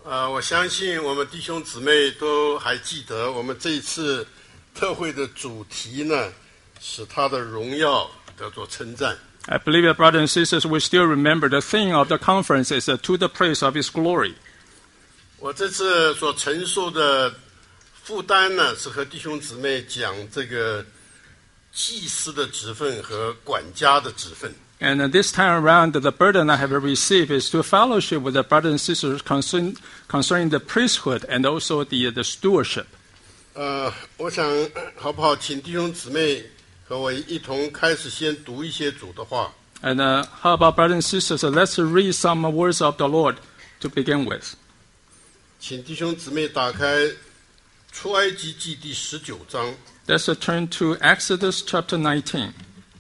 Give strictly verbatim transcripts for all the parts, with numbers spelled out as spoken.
呃，我相信我们弟兄姊妹都还记得，我们这一次特会的主题呢，使他的荣耀得到称赞。 I believe that brothers and sisters will still remember the theme of the conference is uh, to the praise of His glory. 我这次所承受的负担呢，是和弟兄姊妹讲这个祭司的职分和管家的职分。 And uh, this time around, the burden I have received is to fellowship with the brothers and sisters concern, concerning the priesthood and also the, the stewardship. 呃，我想好不好，请弟兄姊妹和我一同开始先读一些主的话。 And uh, how about brothers and sisters? Uh, let's read some words of the Lord to begin with. 请弟兄姊妹打开出埃及记第十九章。 Let's uh, turn to Exodus chapter nineteen.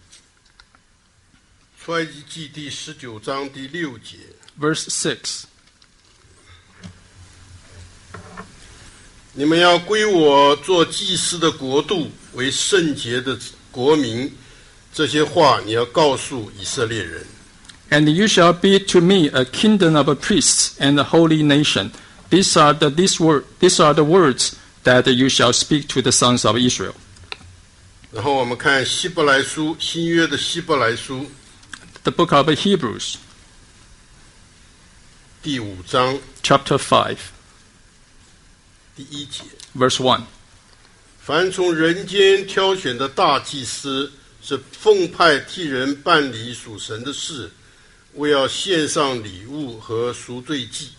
出埃及记第十九章第六节 Verse six. 你们要归我做祭司的国度，为圣洁的国民。这些话你要告诉以色列人。 And you shall be to me a kingdom of priests and a holy nation. These are the these word these are the words that you shall speak to the sons of Israel. 然后我们看希伯来书，新约的希伯来书 The book of Hebrews, 第五章 chapter five, 第一节。 verse one. 凡从人间挑选的大祭司，是奉派替人办理属神的事，为要献上礼物和赎罪祭。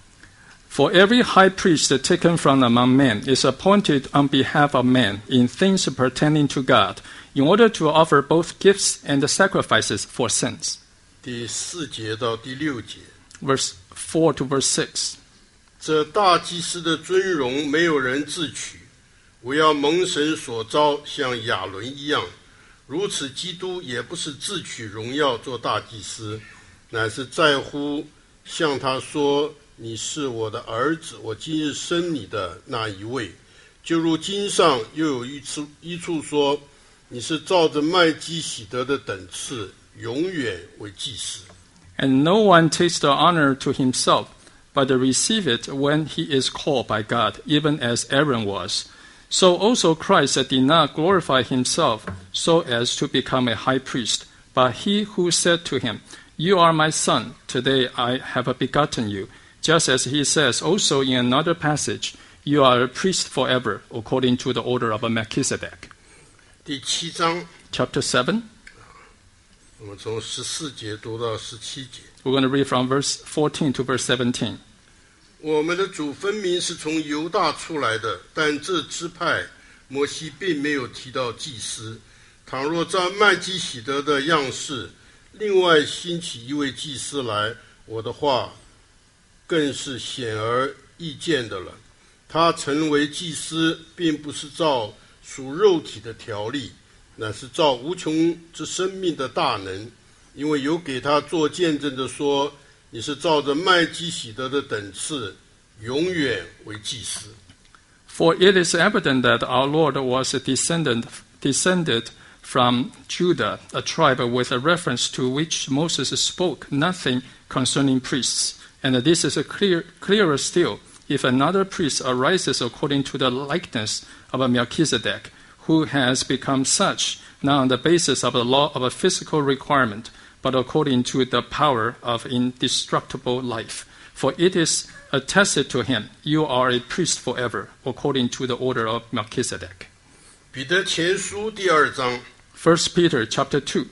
For every high priest taken from among men is appointed on behalf of men in things pertaining to God, in order to offer both gifts and sacrifices for sins. 第四节到第六节。 Verse four to verse six. 这大祭司的尊荣没有人自取，我要蒙神所召，像亚伦一样。如此，基督也不是自取荣耀做大祭司，乃是在乎向他说：“你是我的儿子，我今日生你的那一位。”就如经上又有一处一处说：“你是照着麦基洗德的等次，永远为祭司。” And no one takes the honor to himself, but receive it when he is called by God, even as Aaron was. So also Christ did not glorify himself so as to become a high priest, but he who said to him, "You are my son, today I have begotten you." Just as he says also in another passage, "You are a priest forever, according to the order of Melchizedek." 第七章 Chapter seven, 我们从十四节读到十七节。 we're going to read from verse fourteen to verse seventeen. 我们的主分明是从犹大出来的，但这支派摩西并没有提到祭司。倘若照麦基洗德的样式，另外兴起一位祭司来，我的话更是显而易见的了。他成为祭司，并不是照属肉体的条例，乃是照无穷之生命的大能，因为有给他做见证的说，你是照着麦基洗德的等次，永远为祭司。 For it is evident that our Lord was a descendant, descended from Judah, a tribe with a reference to which Moses spoke nothing concerning priests. And this is a clear, clearer still if another priest arises according to the likeness of a Melchizedek, who has become such, not on the basis of the law of a physical requirement, but according to the power of indestructible life. For it is attested to him, "You are a priest forever, according to the order of Melchizedek." 彼得前书第二章， First Peter chapter two,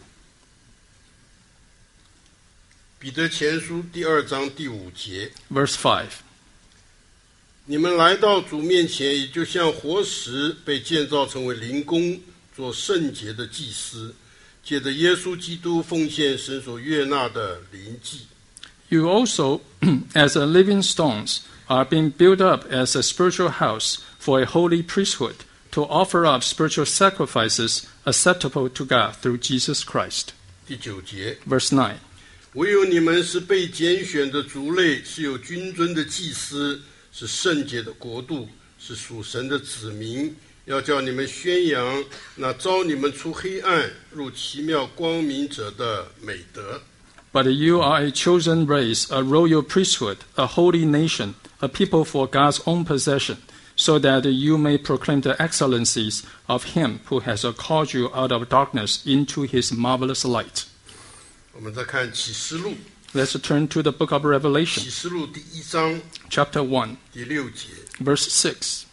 彼得前书第二章第五节。 verse five. 你们来到主面前，也就像活石被建造成为灵宫，做圣洁的祭司，借着耶稣基督奉献神所悦纳的灵祭。 You also, as a living stones, are being built up as a spiritual house for a holy priesthood, to offer up spiritual sacrifices acceptable to God through Jesus Christ. 第九节， Verse nine. 唯有你们是被拣选的族类，是有君尊的祭司，是圣洁的国度，是属神的子民，要叫你们宣扬那召你们出黑暗入奇妙光明者的美德。 But you are a chosen race, a royal priesthood, a holy nation, a people for God's own possession, so that you may proclaim the excellencies of him who has called you out of darkness into his marvelous light. 我们再看启示录， Let's turn to the book of Revelation, 启示录第一章 chapter one, 第六节， verse six.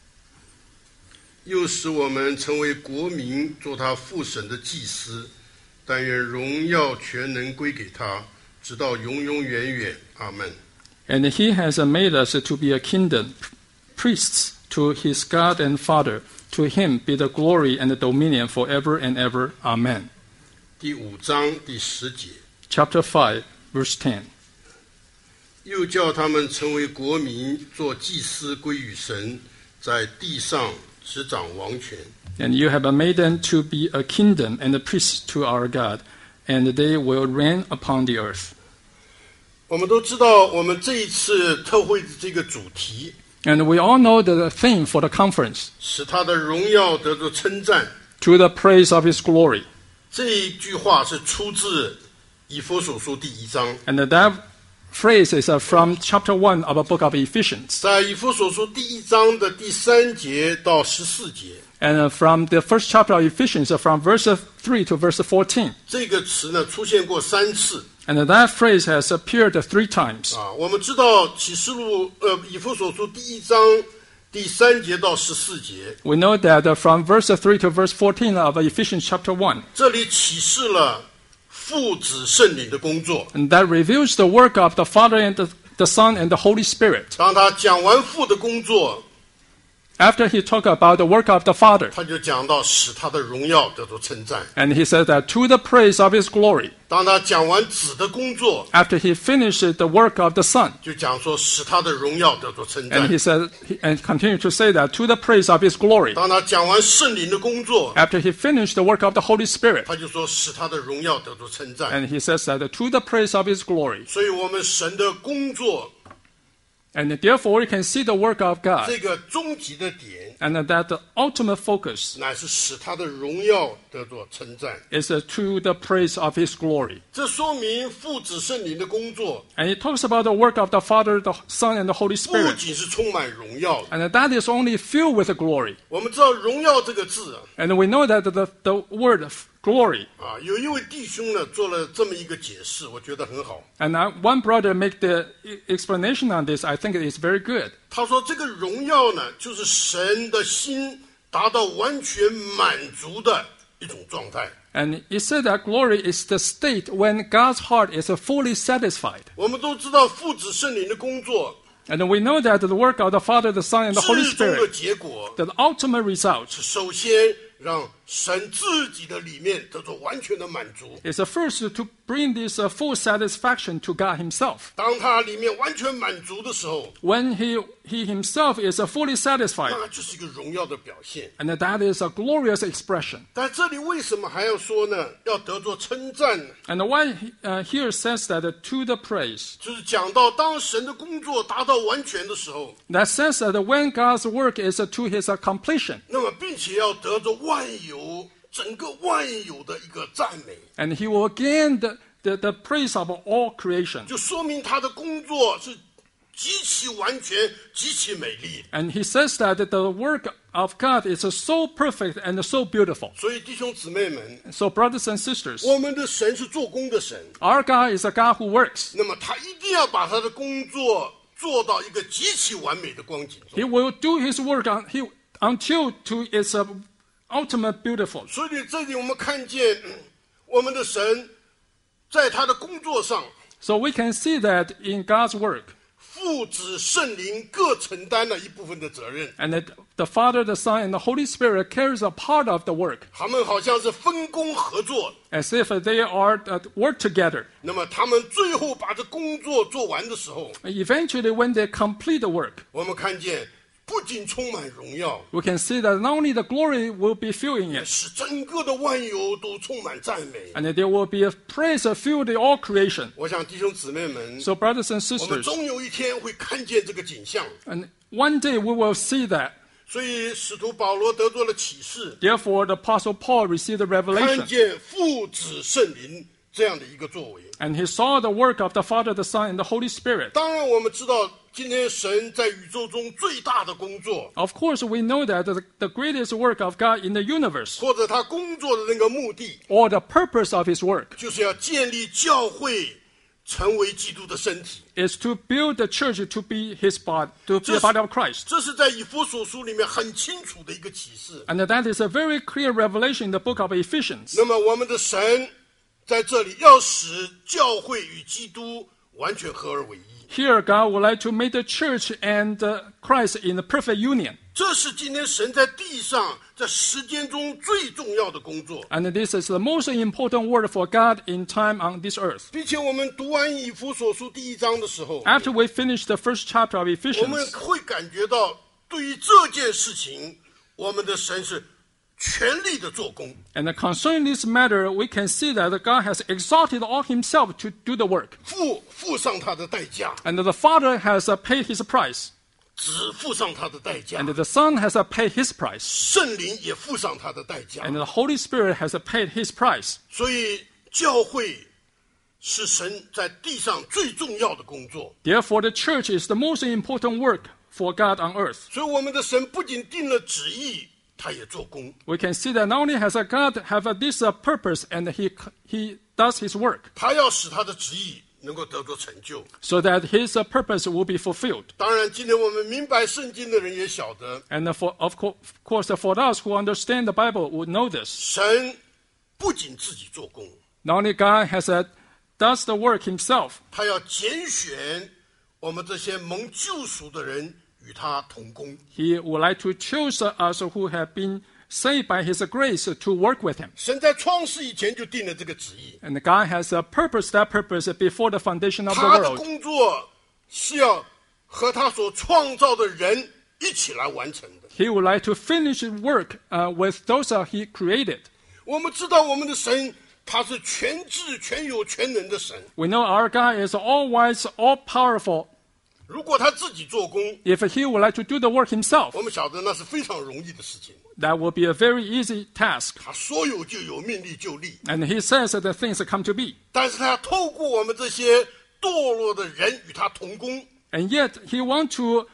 又使我们成为国民，做他父神的祭司。但愿荣耀全能归给他，直到永永远远。阿门。 And he has made us to be a kingdom, priests to his God and Father. To him be the glory and the dominion forever and ever. Amen. 第五章第十节， Chapter five, verse ten. 又叫他们成为国民，做祭司归于神，在地上执掌王权。 And you have made them to be a kingdom and a priest to our God, and they will reign upon the earth. 我们都知道，我们这一次特会的这个主题， And we all know the theme for the conference, 使他的荣耀得着称赞。 to the praise of his glory. 这一句话是出自以弗所书第一章， And that phrase is uh, from chapter one of the book of Ephesians. 在以弗所书第一章的第三节到十四节。 And uh, from the first chapter of Ephesians, uh, from verse three to verse fourteen. 这个词呢出现过三次 And that phrase has appeared three times. 啊。我们知道启示录呃以弗所书第一章第三节到十四节， We know that uh, from verse three to verse fourteen of Ephesians chapter one, 这里启示了父子圣灵的工作。 and that reveals the work of the Father and the, the Son and the Holy Spirit. 当他讲完父的工作， After he talked about the work of the Father, 他就讲到使他的荣耀得到称赞。 and he said that to the praise of his glory. 当他讲完子的工作， After he finished the work of the Son, 就讲说使他的荣耀得到称 and 赞。 he said, and continued to say that to the praise of his glory. 当他讲完圣灵的工作， After he finished the work of the Holy Spirit, 他就说使他的荣耀得到称赞。 and he says that to the praise of his glory. 所以我们神的工作 And therefore we can see the work of God, 这个终极的点， and that the ultimate focus 乃是使他的荣耀得到称赞。 is to the praise of his glory. 这说明父子圣灵的工作 And it talks about the work of the Father, the Son, and the Holy 不 Spirit. 仅是充满荣耀的。 And that is only filled with glory. 我们知道荣耀这个字啊， And we know that the, the word glory, 啊，有一位弟兄呢做了这么一个解释，我觉得很好。 and I, one brother make the explanation on this, I think it is very good. 他说这个荣耀呢，就是神的心达到完全满足的一种状态。 And he said that glory is the state when God's heart is fully satisfied. 我们都知道父子圣灵的工作， And we know that the work of the Father, the Son, and the Holy 最终的 Spirit, 结果 the ultimate result 是首先让神自己的里面得到完全的满足。 is the first to bring this uh, full satisfaction to God himself. 当他里面完全满足的时候， When he, he himself is uh, fully satisfied, 那就是一个荣耀的表现。 and that is a glorious expression. 但这里为什么还要说呢？要得着称赞呢？ And why uh, here says that uh, to the praise, 就是讲到当神的工作达到完全的时候， that says that when God's work is uh, to his uh, completion, 那么并且要得着万有整个万有的一个赞美， and he will gain the, the, the praise of all creation. 就说明他的工作是极其完全、极其美丽的。 And he says that the work of God is uh, so perfect and so beautiful. 所以弟兄姊妹们， So brothers and sisters, 我们的神是做工的神， our God is a God who works. 那么他一定要把他的工作做到一个极其完美的光景中。 He will do his work on, he, until to its uh, ultimate beautiful. 所以这里我们看见，嗯我们的神在他的工作上， So we can see that in God's work, 父子圣灵各承担了一部分的责任， and that the Father, the Son, and the Holy Spirit carries a part of the work, 他们好像是分工合作。 as if they are uh, work together. 那么他们最后把这工作做完的时候， Eventually, when they complete the work, 我们看见不仅充满荣耀， we can see that not only the glory will be filling it, 使整个的万有都充满赞美。 and that there will be a praise filled all creation. 我想弟兄姊妹们， So brothers and 我们 sisters, 终有一天会看见这个景象。 and one day we will see that. 所以使徒保罗得到了启示， Therefore, the Apostle Paul received the 看 revelation 见父子圣灵这样的一个作为。 And he saw the work of the Father, the Son, and the Holy Spirit. 当然，我们知道今天神在宇宙中最大的工作， Of course, we know that the, the greatest work of God in the universe, 或者他工作的那个目的， or the purpose of his work, 就是要建立教会成为基督的身体。 is to build the church to be his body, to be a body of Christ. 这是在以弗所书里面很清楚的一个启示。 And that is a very clear revelation in the book of Ephesians. 那么我们的神在这里要使教会与基督完全合而为一， Here, God would like to make the church and uh, Christ in a perfect union. 这是今天神在地上在时间中最重要的工作。 And this is the most important word for God in time on this earth. 并且我们读完以弗所书第一章的时候， After we finish the first chapter of 我们 Ephesians, 会感觉到对于这件事情，我们的神是全力的做工。 and concerning this matter, we can see that God has exalted all himself to do the work. 付付上他的代价， And the Father has uh, paid his price. 子付上他的代价， And the Son has uh, paid his price. 圣灵也付上他的代价。 And the Holy Spirit has uh, paid his price. 所以教会是神在地上最重要的工作。 Therefore, the church is the most important work for God on earth. 所以我们的神不仅定了旨意，他也做工。 We can see that not only has uh, God have uh, this uh, purpose and he, he does his work, 他要使他的旨意能够得着成就。 so that his uh, purpose will be fulfilled. 当然，今天我们明白圣经的人也晓得， And uh, for, of, co- of course, uh, for us who understand the Bible would know this. 神不仅自己做工， Not only God has uh, does the work himself, 他要拣选我们这些蒙救赎的人与他同工。 he would like to choose uh, us who have been saved by his grace to work with him. 神在创世以前就定了这个旨意， And God has uh, purposed that purpose before the foundation of the 他的 world. 工作是要和他所创造的人一起来完成的。 He would like to finish his work uh, with those uh, he created. 我们知道我们的神他是全智全有全能的神， We know our God is all-wise, all-powerful. 如果他自己做工， If he would like to do the work himself, 我们晓得那是非常容易的事情。 that would be a very easy task. 他说有就有，命立就立。 And he says that the things come to be. 但是他要透过我们这些堕落的人与他同工， And yet he wants to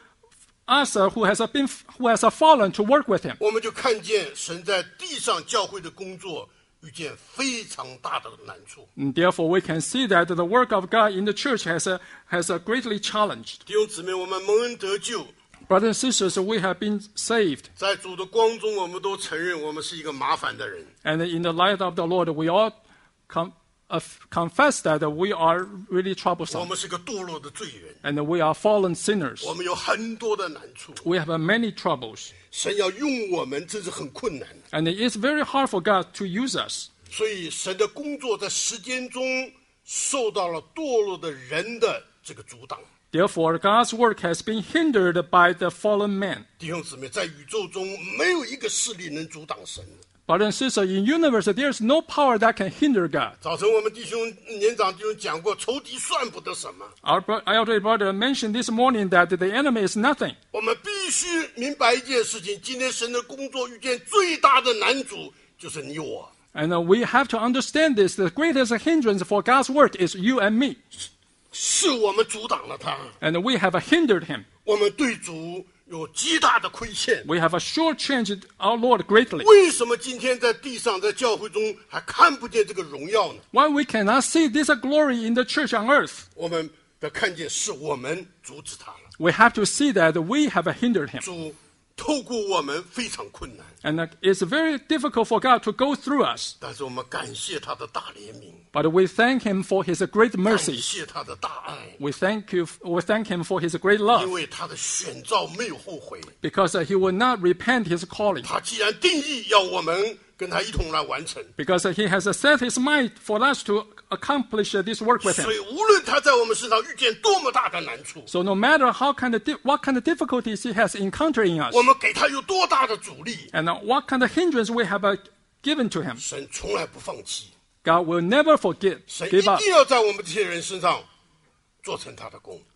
us uh, who has uh, been who has uh, fallen to work with him. 我们就看见神在地上教会的工作遇见非常大的难处。 And therefore, we can see that the work of God in the church has uh, has uh, greatly challenged. 弟兄姊妹，我们蒙恩得救， Brothers and sisters, we have been saved. 在主的光中，我们都承认我们是一个麻烦的人。 And in the light of the Lord, we all com- uh, confess that we are really 我 troublesome. 们是个堕落的罪人， And we are fallen sinners. 我们有很多的难处。 We have uh, many troubles. 神要用我们，真是很困难。 And it is very hard for God to use us. 所以神的工作在时间中受到了堕落的人的这个阻挡。 Therefore, God's work has been hindered by the fallen man. 弟兄姊妹，在宇宙中没有一个势力能阻挡神。 Brothers and sisters, in universe, there is no power that can hinder God. 早晨我们弟兄年长弟兄讲过，仇敌算不得什么。 Our bro- elder brother mentioned this morning that the enemy is nothing. 我们必须明白一件事情：今天神的工作遇见最大的难阻就是你我。 And uh, we have to understand this. The greatest hindrance for God's work is you and me. 是我们阻挡了他， And we have uh, hindered him. 我们对主有极大的亏欠。 We have uh, shortchanged our Lord greatly. 为什么今天在地上，在教会中还看不见这个荣耀呢？ Why we cannot see this uh, glory in the church on earth? 我们的看见是我们阻止他了。 We have to see that we have uh, hindered him. 主透过我们非常困难， And uh, it's very difficult for God to go through us. 但是我们感谢他的大怜悯， But we thank him for his uh, great 感 mercy. 谢他的大爱， We thank you. We thank him for his great 因 love, 为他的选召没有后悔。 because uh, he will not repent his calling. 他既然定义要我们跟他一同来完成， Because uh, he has uh, set his mind for us to accomplish uh, this work with 所 him. 以无论他在我们身上遇见多么大的难处， So no matter how kind of di- what kind of difficulties he has encountered in us, 我们给他有多大的阻力， and uh, what kind of hindrance we have uh, given to him, 神从来不放弃， God will never forgive, 神一 give up. 定要在我们这些人身上做成他的功。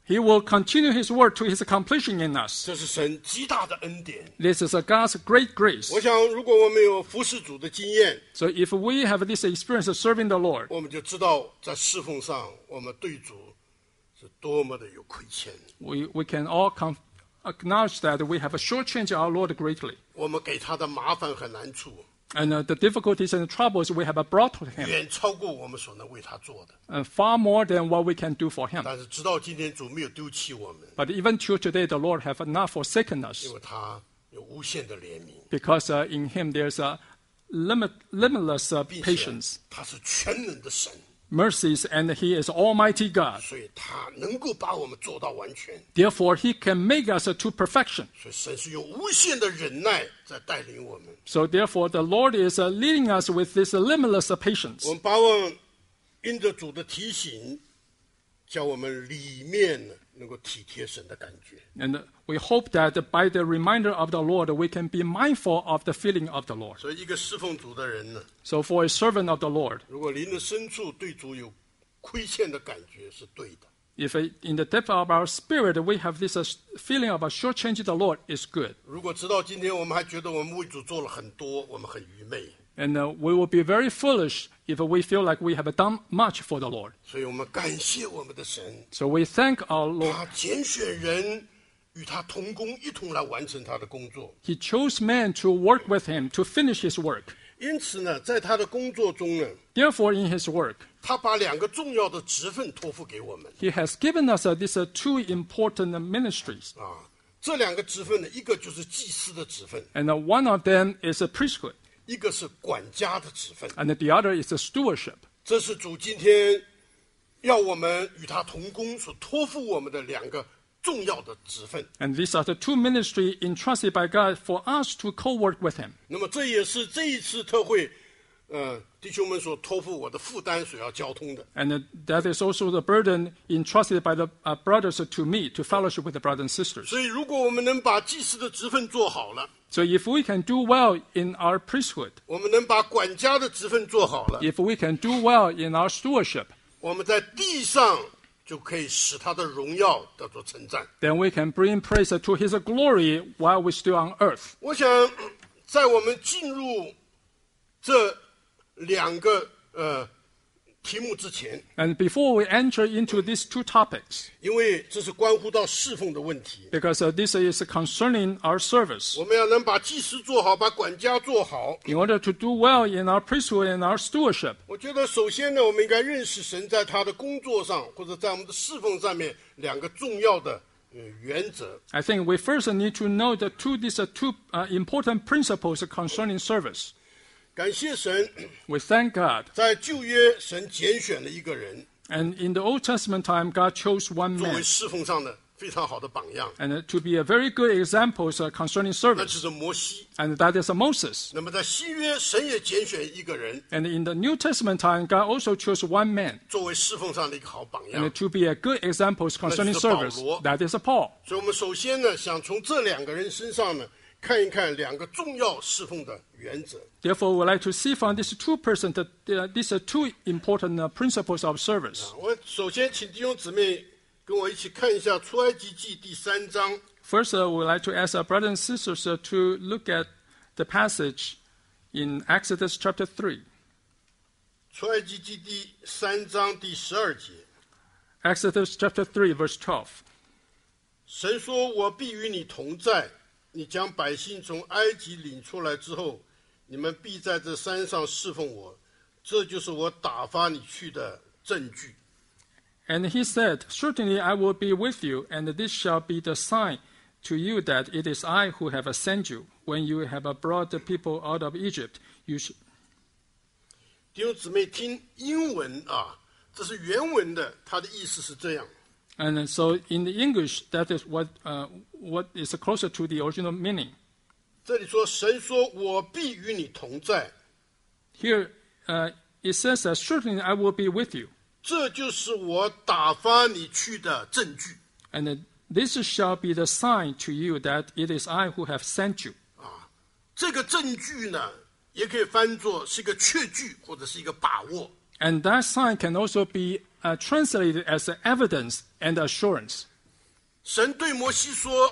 He will continue his work to his completion in us. 这是神极大的恩典。 This is a God's great grace. 我想，如果我们有服侍主的经验， So if we have this experience of serving the Lord, 我们就知道在侍奉上，我们对主是多么的有亏欠。 we, we can all com- acknowledge that we have shortchanged our Lord greatly. 我们给他的麻烦和难处， And uh, the difficulties and troubles we have brought to him, 远超过我们所能为他做的。 uh, far more than what we can do for him. 但是直到今天，主没有丢弃我们， But even till today, the Lord have not forsaken us, 因为他有无限的怜悯， because uh, in him there's a limit, limitless uh, 并且 patience, 他是全能的神， mercies, and he is Almighty God. 所以他能够把我们做到完全。 Therefore, he can make us uh, to perfection. 所以神是用无限的忍耐在带领我们。 So therefore, the Lord is uh, leading us with this uh, limitless uh, patience. 我们把望因着主的提醒，叫我们里面能够体贴神的感觉。 And uh, we hope that by the reminder of the Lord, we can be mindful of the feeling of the Lord. 所以，一个侍奉主的人呢， So for a servant of the Lord, 如果灵的深处对主有亏欠的感觉，是对的。 if uh, in the depth of our spirit we have this uh, feeling of uh, shortchanging the Lord, is good. 如果直到今天我们还觉得我们为主做了很多，我们很愚昧。 And uh, we will be very foolish if we feel like we have done much for the Lord. 所以我们感谢我们的神， So we thank our Lord. 他拣选人与他同工，一同来完成他的工作。 He chose men to work with him to finish his work. 因此呢，在他的工作中呢， Therefore, in his work, 他把两个重要的职分托付给我们 he has given us uh, these uh, two important uh, ministries. 啊。这两个职分呢，一个就是祭司的职分， And uh, one of them is a priesthood, 一个是管家的职分。 and the other is a stewardship. 这是主今天要我们与他同工所托付我们的两个重要的职分。 And these are the two ministries entrusted by God for us to co-work with him. 那么这也是这一次特会，呃，弟兄们所托付我的负担所要交通的。 And uh, that is also the burden entrusted by the uh, brothers to me to fellowship with the brothers and sisters. 所以，如果我们能把祭司的职分做好了， So if we can do well in our priesthood, 我们能把管家的职分做好了， if we can do well in our stewardship, 我们在地上就可以使他的荣耀得到称赞。 then we can bring praise to his glory while we're still on earth. 我想，在我们进入这两个呃题目之前， And before we enter into these two topics, 因为这是关乎到侍奉的问题， because uh, this is concerning our service, 我们要能把祭司做好，把管家做好。 in order to do well in our priesthood and our stewardship, 我觉得首先呢，我们应该认识神在他的工作上，或者在我们的侍奉上面两个重要的呃原则。 I think we first need to know the two, these are two uh, important principles concerning service. 感谢神， We thank God. 在旧约神拣选了一个人 And in the Old Testament time, God chose one 作为 man 侍奉上的非常好的榜样， and uh, to be a very good example uh, concerning 那 service, 就是摩西。 and that is uh, Moses. 那么在新约，神也拣选一个人 And in the New Testament time, God also chose one man 作为侍奉上的一个好榜 and 样 uh,。to be a good example concerning That is Paul. service. That is uh, Paul. 所以，我们首先呢，想从这两个人身上呢，看一看两个重要侍奉的原则。 Therefore, we would like to see from these two persons that uh, these are two important uh, principles of service. 我首先请弟兄姊妹跟我一起看一下《出埃及记》第三章。 First, uh, we would like to ask our brothers and sisters uh, to look at the passage in Exodus chapter three. 出埃及记第三章第十二节， Exodus chapter three, verse twelve. 神说：“我必与你同在，你将百姓从埃及领出来之后，你们必在这山上侍奉我，这就是我打发你去的证据。” And he said, Certainly I will be with you, and this shall be the sign to you that it is I who have sent you. When you have brought the people out of Egypt, you should... 弟兄姊妹听英文啊，这是原文的，它的意思是这样。 And so in the English, that is what, uh, what is closer to the original meaning. 这里说，神说：“我必与你同在。” Here uh, it says that certainly I will be with you. 这就是我打发你去的证据 And uh, this shall be the sign to you that it is I who have sent you. 啊！这个证据呢，也可以翻作是一个确据或者是一个把握。 And that sign can also be uh, translated as evidence and assurance. 神对摩西说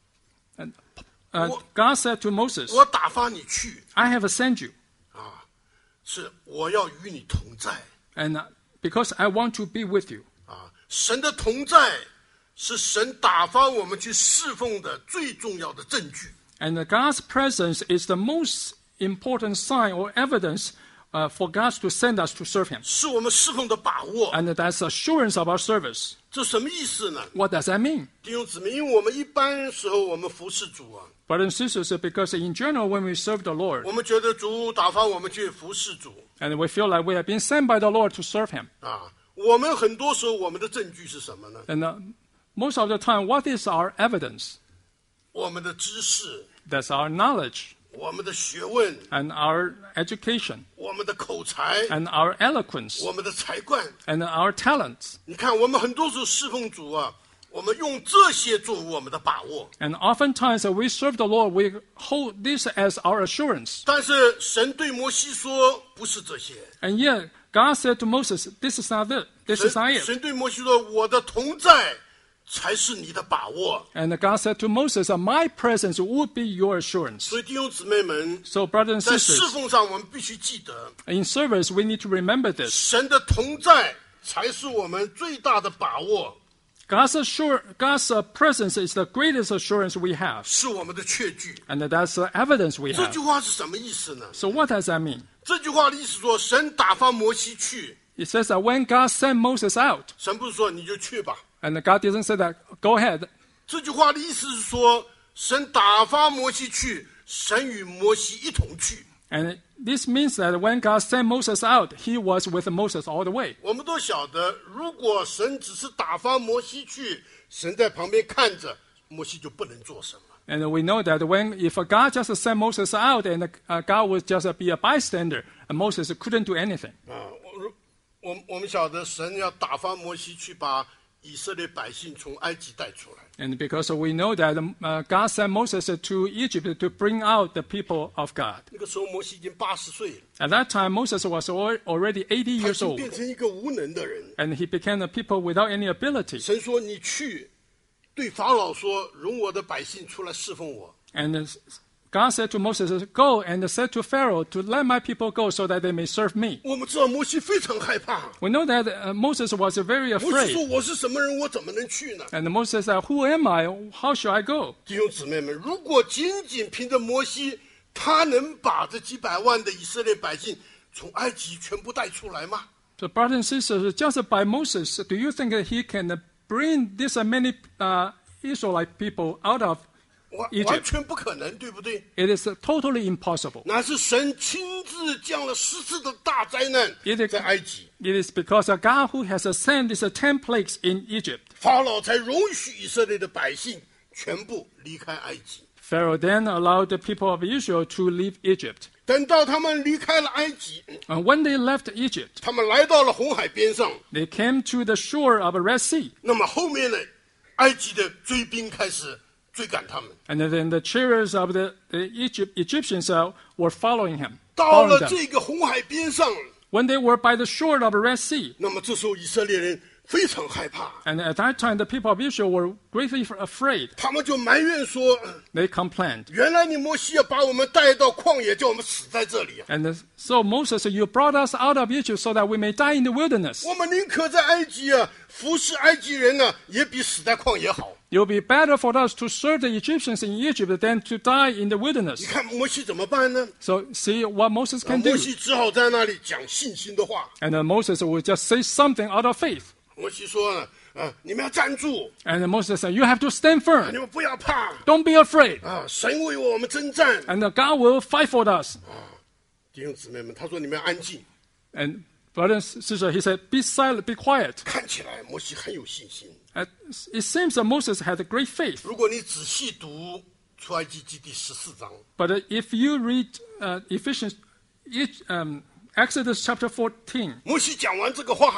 And, uh, Wha- God said to Moses, 我打发你去 I have sent you, 啊，是我要与你同在 and uh, because I want to be with you. 啊。神的同在是神打发我们去侍奉的最重要的证据。 And uh, God's presence is the most important sign or evidence uh, for God to send us to serve Him. 是我们侍奉的把握。 And that's assurance of our service. 这什么意思呢？ What does that mean? 弟兄姊妹，因为我们一般时候我们服侍主啊， Brothers and sisters, because in general, when we serve the Lord, 我们觉得主打发我们去服侍主 and we feel like we have been sent by the Lord to serve Him, 啊，我们很多时候我们的证据是什么呢？ and uh, most of the time, what is our evidence? 我们的知识、 That's our knowledge 我们的学问、 and our education 我们的口才、 and our eloquence 我们的才干。 and our talents. 你看，我们很多时候侍奉主啊，我们用这些作为我们的把握。 And oftentimes, uh, we serve the Lord, we hold this as our assurance. 但是神对摩西说，不是这些。 And yet, God said to Moses, this is not it. This is not 神 it. 神对摩西说，我的同在才是你的把握。 And God said to Moses, my presence would be your assurance. 所以弟兄姊妹们， So, brothers and 在侍 sisters, 奉上我们必须记得， in service, we need to remember this. 神的同在才是我们最大的把握， God's, assure, God's uh, presence is the greatest assurance we have. 是我们的确据。 And that's the evidence we 这 have. 句话是什么意思呢？ So what does that mean? 这句话的意思说，神打发摩西去， It says that when God sent Moses out, 神不是说你就去吧。 and God didn't say that, go ahead. 这句话的意思是说，神打发摩西去，神与摩西一同去。 And this means that when God sent Moses out, he was with Moses all the way. 我们都晓得，如果神只是打发摩西去，神在旁边看着，摩西就不能做什么。 And we know that when if God just sent Moses out and uh, God would just be a bystander, and Moses couldn't do anything. 啊，我如我我们晓得，神要打发摩西去把以色列百姓从埃及带出来。 And because we know that uh, God sent Moses to Egypt to bring out the people of God. 那个时候，摩西已经八十岁了， At that time, Moses was al- already eighty 他已 years 经 old, 变成一个无能的人。 and he became a people without any ability. 神说：“你去，对法老说，容我的百姓出来侍奉我。” And uh, God said to Moses, go and said to Pharaoh to let my people go so that they may serve me. 我们知道摩西非常害怕， We know that uh, Moses was very 摩西 afraid. 说：“我是什么人？我怎么能去呢 And Moses said, who am I? How should I go?？” 弟兄姊妹们，如果仅仅凭着摩西，他能把这几百万的以色列百姓从埃及全部带出来吗？ So, brothers and sisters, just by Moses, do you think that he can bring this uh, many uh, Israelite people out of 完 Egypt? 完全不可能，对不对？ It is uh, totally impossible. 那是神亲自降了十次的大灾难 It is, 在埃及， it is because of God who has uh, sent these uh, ten plagues in Egypt. 法老才容许以色列的百姓全部离开埃及。 Pharaoh then allowed the people of Israel to leave Egypt. 等到他们离开了埃及， And when they left Egypt, 他们来到了红海边上， they came to the shore of the Red Sea. 那么后面呢，埃及的追兵开始追赶他们。 And then the chariots of the, the Egypt, Egyptians uh, were following him. 到 Following 了 them. 这个红海边上， When they were by the shore of the Red Sea, 那么这时候以色列人非常害怕， and at that time the people of Israel were greatly afraid. 他们就埋怨说：“ They complained. 原来你摩西要把我们带到旷野，叫我们死在这里啊！ And uh, so Moses said, you brought us out of Egypt so that we may die in the wilderness. 我们宁可在埃及啊服侍埃及人呢、啊，也比死在旷野好。” It will be better for us to serve the Egyptians in Egypt than to die in the 你 wilderness. 看摩西怎么办呢？ So see what Moses can 摩 do. 西只好在那里讲信心的话。 And then Moses would just say something out of faith. 摩西说呢：“啊，你们要站住， And then Moses said, you have to stand 你 firm. 们不要怕 Don't be afraid. 啊！神为我们征战。 And uh, God will fight for us. ” 弟兄姊妹们，他说：“你们要安静。 And brothers and sisters, he said, be silent, be quiet. ” 看起来摩西很有信心。 Uh, it seems that Moses had a great faith. 如果你仔细读出埃及记第十四章， But uh, if you read uh, Ephesians, each, um, Exodus chapter fourteen, 摩西讲完这个话，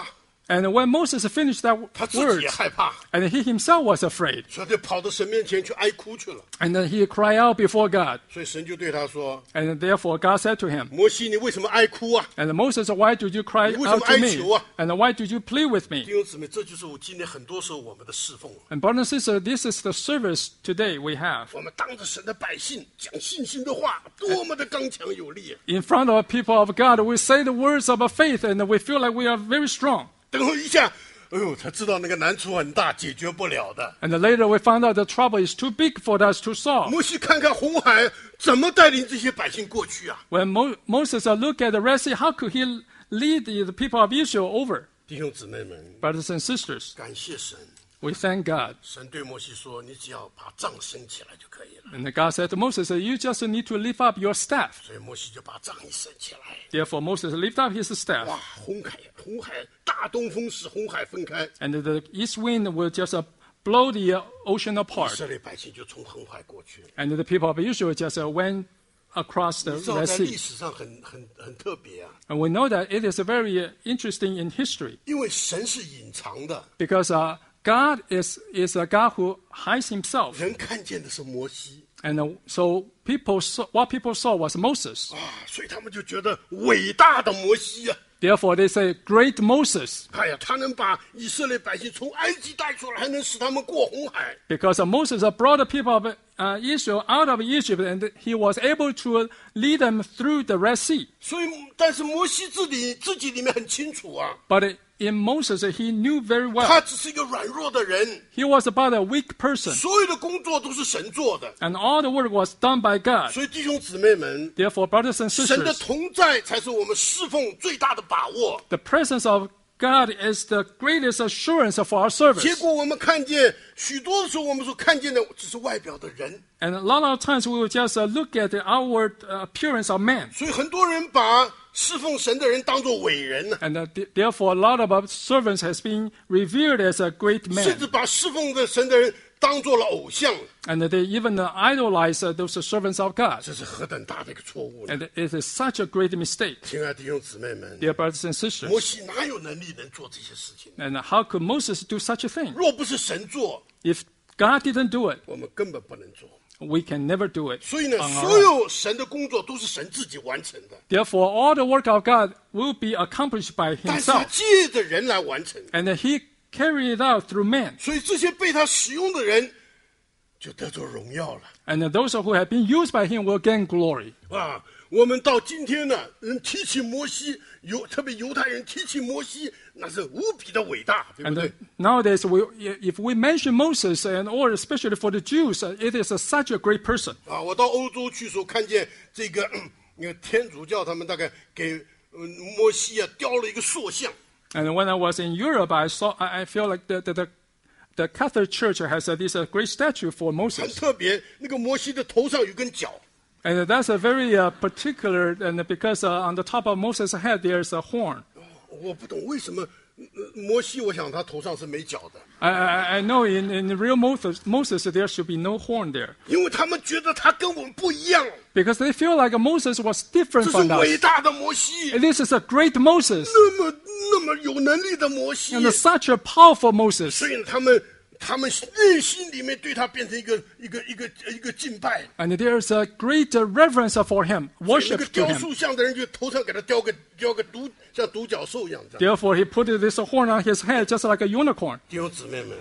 And when Moses finished that 他自己 word, 也害怕， and he himself was afraid, 所以他就跑到神面前去哀哭去了。 and then he cried out before God. 所以神就对他说 And therefore God said to him,：“ 摩西，你为什么哀哭啊？ and Moses, why did you cry 你为什么 out to 哀 me? 求啊？ And why did you plead with 弟 me? 兄姊妹，这就是我今天很多时候我们的侍奉。 And brothers and sisters, this is the service today we have. 我们当着神的百姓讲信心的话，多么的刚强有力啊！ In front of people of God, we say the words of faith, and we feel like we are very strong. 等候一下，哎呦，才知道那个难处很大，解决不了的。 And later we found out the trouble is too big for us to solve. 摩西看看红海怎么带领这些百姓过去啊！ When Mo- Moses looked at the Red Sea, how could he lead the, the people of Israel over? 弟兄姊妹们， Brothers and sisters, 感谢神， we thank God. 神对摩西说：“你只要把杖升起来就可以了。 And God said to Moses, you just need to lift up your staff. ” 所以摩西就把杖一升起来， Therefore Moses lifted up his 哇 staff, ！ 红海，红海大东风使红海分开， and the east wind will just uh, blow the uh, ocean 以 apart. 色列百姓就从红海过去。 And the people of Israel just uh, went across the 你知道 Red 在历 Sea. 史上很很很特别啊， And we know that it is very uh, interesting in history 因为神是隐藏的， because uh, God is, is a God who hides himself. 人看见的是摩西 And uh, so people saw, what people saw was Moses. 啊，所以他们就觉得伟大的摩西啊， Therefore they say, great Moses, 哎呀，他能把以色列百姓从埃及带出来，还能使他们过红海。 because uh, Moses uh, brought the people of uh, Israel out of Egypt, and he was able to lead them through the Red Sea. 所以，但是摩西自己自己里面很清楚啊， But in Moses, he knew very 他 well. 只是一个软弱的人， He was about a weak person, 所有的工作都是神做的。 and all the work was done by God. 所以弟兄姊妹们， Therefore, brothers and 神的 sisters, 同在才是我们侍奉最大的把握。 the presence of God is the greatest assurance for our 结 service. 果我们看见许多的时候，我们所看见的只是外表的人， And a lot of times we will just uh, look at the outward uh, appearance of man. 所以很多人把侍奉神的人当作伟人呢， And uh, th- therefore, a lot of our servants has been revered as a great 甚 man. 至把侍奉的神的人当作了偶像， And they even uh, idolize uh, those servants of God. 这是何等大的一个错误呢！ And it is such a great mistake. 亲爱的弟兄姊妹们， Dear brothers and 摩 sisters, 西哪有能力能做这些事情？ and how could Moses do such a thing? 若不是神做， If God didn't do it, 我们根本不能做。 we can never do it 所以呢， on our 所 own. 有神的工作都是神自己完成的， Therefore, all the work of God will be accomplished by 但是他 himself. 借着人来完成。 And he carried it out through man. 所以这些被他使用的人就得着荣耀了 And those who have been used by him will gain glory. 啊！我们到今天呢，人提起摩西，犹特别犹太人提起摩西，那是无比的伟大，对不 And 对 uh,？nowadays, we, if we mention Moses, and or especially for the Jews, uh, it is uh, such a great person. 啊，我到欧洲去时候，看见这个嗯那个天主教他们大概给嗯摩西啊雕了一个塑像， And when I was in Europe, I saw, I I feel like the, the, the, the Catholic Church has uh, this uh, great statue for 很 Moses. 特别。那个摩西的头上有根角， And that's a very uh, particular, and because uh, on the top of Moses' head there's a horn. 我不懂为什么呃摩西，我想他头上是没角的， I, I, I know in, in real Moses, Moses there should be no horn there. 因为他们觉得他跟我们不一样， Because they feel like Moses was 这 different 是 from 伟 us. 大的摩西， This is a great Moses, 那么那么有能力的摩西， and such a powerful Moses. 所以他们他们内心里面对他变成一个一个一个一个敬拜。 And there's a great uh, reverence for him, 所以那 worship 个 to 雕 him. 塑像的人就头上给他雕个雕个独像独角兽一样这样。 Therefore, he put this horn on his head just like a unicorn. 弟兄姊妹们，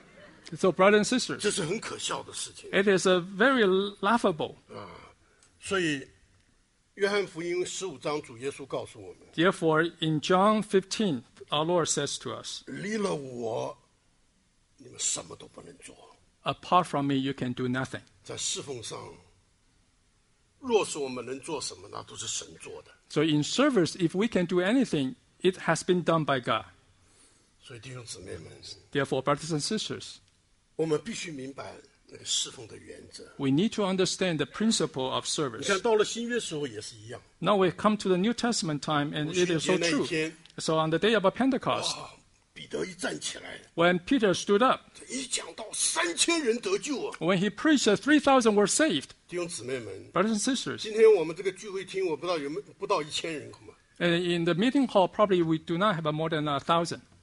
So, brothers and sisters, 这是很可笑的事情。 it is a very laughable. 所以，约翰福音十五章，主耶稣告诉我们： Therefore, in John fifteen, our Lord says to us, 离了我，你们什么都不能做。 apart from me, you can do nothing. 在侍奉上，若是我们能做什么，那都是神做的。 So in service, if we can do anything, it has been done by God. 所以弟兄姊妹们， Therefore, brothers and sisters, 我们必须明白那个侍奉的原则。 we need to understand the principle of 你 service. 看到了新约时候也是一样。 Now we come to the New Testament time, and it is so 五旬节那一 true. 天， So on the day of Pentecost, 啊，彼得一站起来， when Peter stood up, 一讲到三千人得救啊！ when he preached, uh, three thousand were saved. 弟兄姊妹们， Brothers and sisters, 今天我们这个聚会厅，我不知道有没有不到一千人，恐怕 and in the meeting hall, probably we do not have more than a thousand.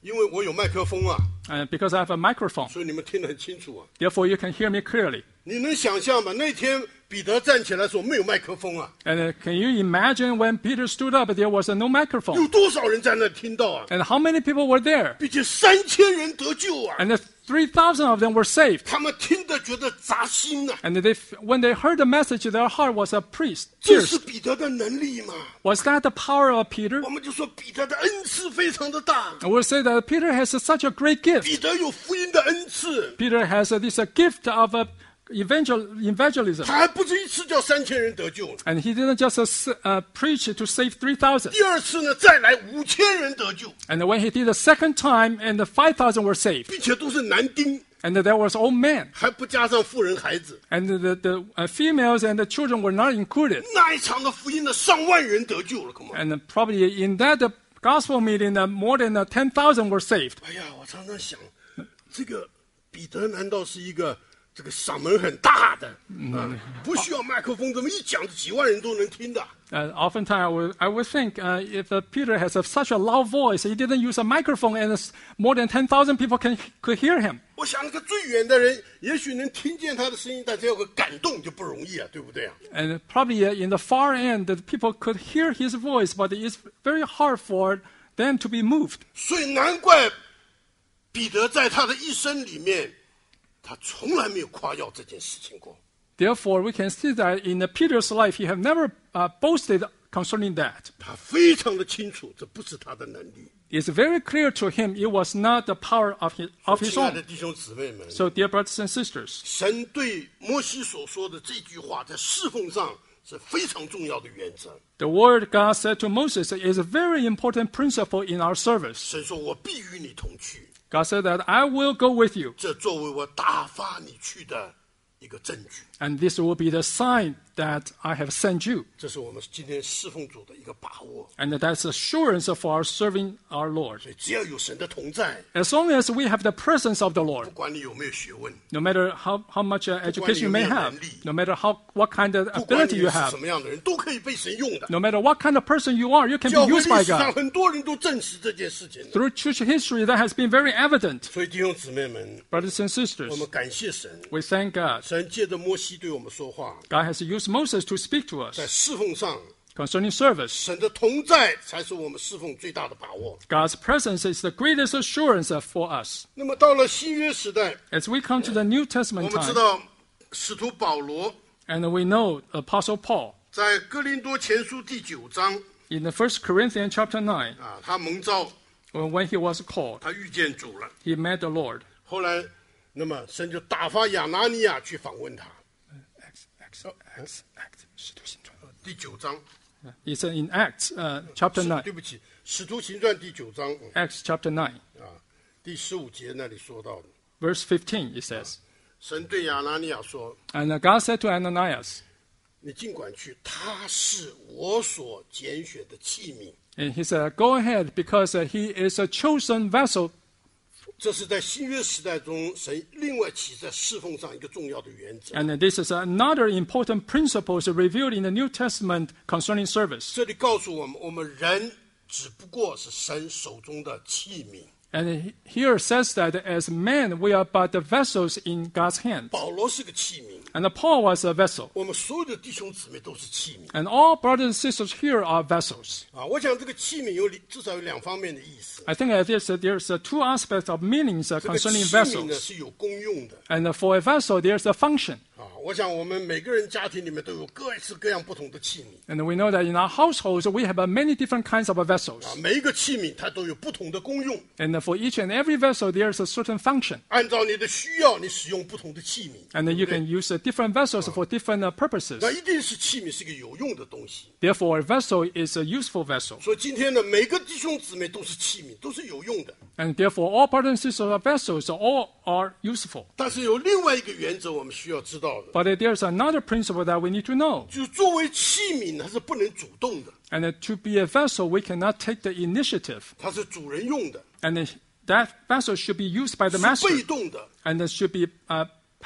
因为我有麦克风啊， And because I have a microphone, 所以你们听得很清楚啊。 therefore you can hear me clearly. 你能想象吗？那天彼得站起来说没有麦克风啊， And uh, can you imagine when Peter stood up, there was uh, no 有 microphone? 多少人在那听到啊？ And how many people were there? 并且三千人得救啊！ And uh, three thousand of them were saved. 他们听得觉得扎心啊！ And they, when they heard the message, their heart was a priest. 这是 Pierced. 彼得的能力吗？ Was that the power of Peter? 我们就说彼得的恩赐非常的大， I will say that Peter has uh, such a great gift. 彼得有福音的恩赐， Peter has uh, this uh, gift of uh, evangel- evangelism. 他还不止一次叫三千人得救。 And he didn't just uh, s- uh, preach to save three thousand. 第二次呢，再来五千人得救， And when he did the second time, and the five thousand were saved. 并且都是男丁， And there was old men. 还不加上妇人孩子。 And the, the uh, females and the children were not included. 那一场的福音呢，上万人得救了，come on！ And uh, probably in that uh, gospel meeting, uh, more than uh, ten thousand were saved. 哎呀，我常常想，这个彼得难道是一个这个嗓门很大的啊？不需要麦克风，这么一讲，几万人都能听的。 Uh, oftentimes, I would, I would think uh, if uh, Peter has a, such a loud voice, he didn't use a microphone, and uh, more than ten thousand people can, could hear him. 我想那个最远的人，也许能听见他的声音，但是要个感动就不容易啊，对不对啊？ And probably uh, in the far end, the people could hear his voice, but it's very hard for them to be moved. 所以难怪彼得在他的一生里面，他从来没有夸耀这件事情过。 Therefore, we can see that in uh, Peter's life, he have never uh, boasted concerning that. 他非常的清楚，这不是他的能力。 It's very clear to him it was not the power of his, of his 亲爱的 own. 弟兄姊妹们， So, dear brothers and sisters, 神对摩西所说的这句话，在侍奉上是非常重要的原则。 the word God said to Moses is a very important principle in our service. 神说：“我必与你同去。 God said that I will go with you, ” 这作为我打发你去的一个证据。 and this will be the sign that I have sent you. 这是我们今天侍奉主的一个把握。 And that's assurance for our serving our Lord. 所以只要有神的同在， As long as we have the presence of the 不 Lord, 管你有没有学问， no matter how, how much uh, education you may have, no matter how, what kind of 不管 ability 你 you 是 have, 什么样的人，都可以被神用的。 no matter what kind of person you are, you can 教 be 会 used by 历史上 God. 很多人都证实这件事情的。 Through church history, that has been very evident. 所以弟兄姊妹们， Brothers and sisters, 我们感谢神， we thank God. 神借着摩西对我们说话， God has used Moses to speak to 在 us 侍奉上， concerning service. 神的同在才是我们侍奉最大的把握。 God's presence is the greatest assurance uh, for us. 那么到了新约时代， As we come to the New 我 Testament 们知 time, 道使徒保罗 and we know Apostle Paul 在哥林多前书第九章 in the First Corinthians chapter nine, 啊，他蒙召， when he was called, 他遇见主了。 he met the Lord. 后来，那么神就打发亚拿尼亚去访问他。 Acts, Acts, Acts, Acts, 使徒行传。 第九章， It's in Acts uh, chapter 是 nine. 对不起，使徒行传第九章、嗯 Acts chapter nine, 啊，第十五节那里说到的， verse fifteen, it says, 神对亚拿尼亚说 And uh, God said to Ananias,：“ 你尽管去，他是我所拣选的器皿。” and he said, Go ahead, because uh, he is a chosen vessel. 这是在新约时代中，神另外起在侍奉上一个重要的原则。 And uh, this is another important principle revealed in the New Testament concerning service. 这里告诉我们，我们人只不过是神手中的器皿。 And here says that as men, we are but the vessels in God's hand. 保罗是个器皿， And Paul was a vessel. 我们所有的弟兄姊妹都是器皿 And all brothers and sisters here are vessels. 啊！我想这个器皿有至少有两方面的意思。 I think that there's, uh, there's uh, two aspects of meanings uh, 这个器 concerning 皿呢 vessels. 是有功用的 And uh, for a vessel, there's a function. 啊！我想我们每个人家庭里面都有各式各样不同的器皿 And we know that in our households, we have uh, many different kinds of uh, vessels. 啊，每一个器皿它都有不同的功用， And uh, for each and every vessel, there's a certain function. 按照你的需要，你使用不同的器皿。 And uh, you can use uh, different vessels for different uh, purposes. 那一定是器皿是个有用的东西。 Therefore, a vessel is a useful vessel. 所以今天呢，每个弟兄姊妹都是器皿，都是有用的。 And therefore, all brothers and sisters are vessels, all are useful. 但是有另外一个原则，我们需要知道的， But uh, there's another principle that we need to know. 就是作为器皿，它是不能主动的， And uh, to be a vessel, we cannot take the initiative. 它是主人用的， And uh, that vessel should be used by the 是 master. 被动的。 And it should be uh,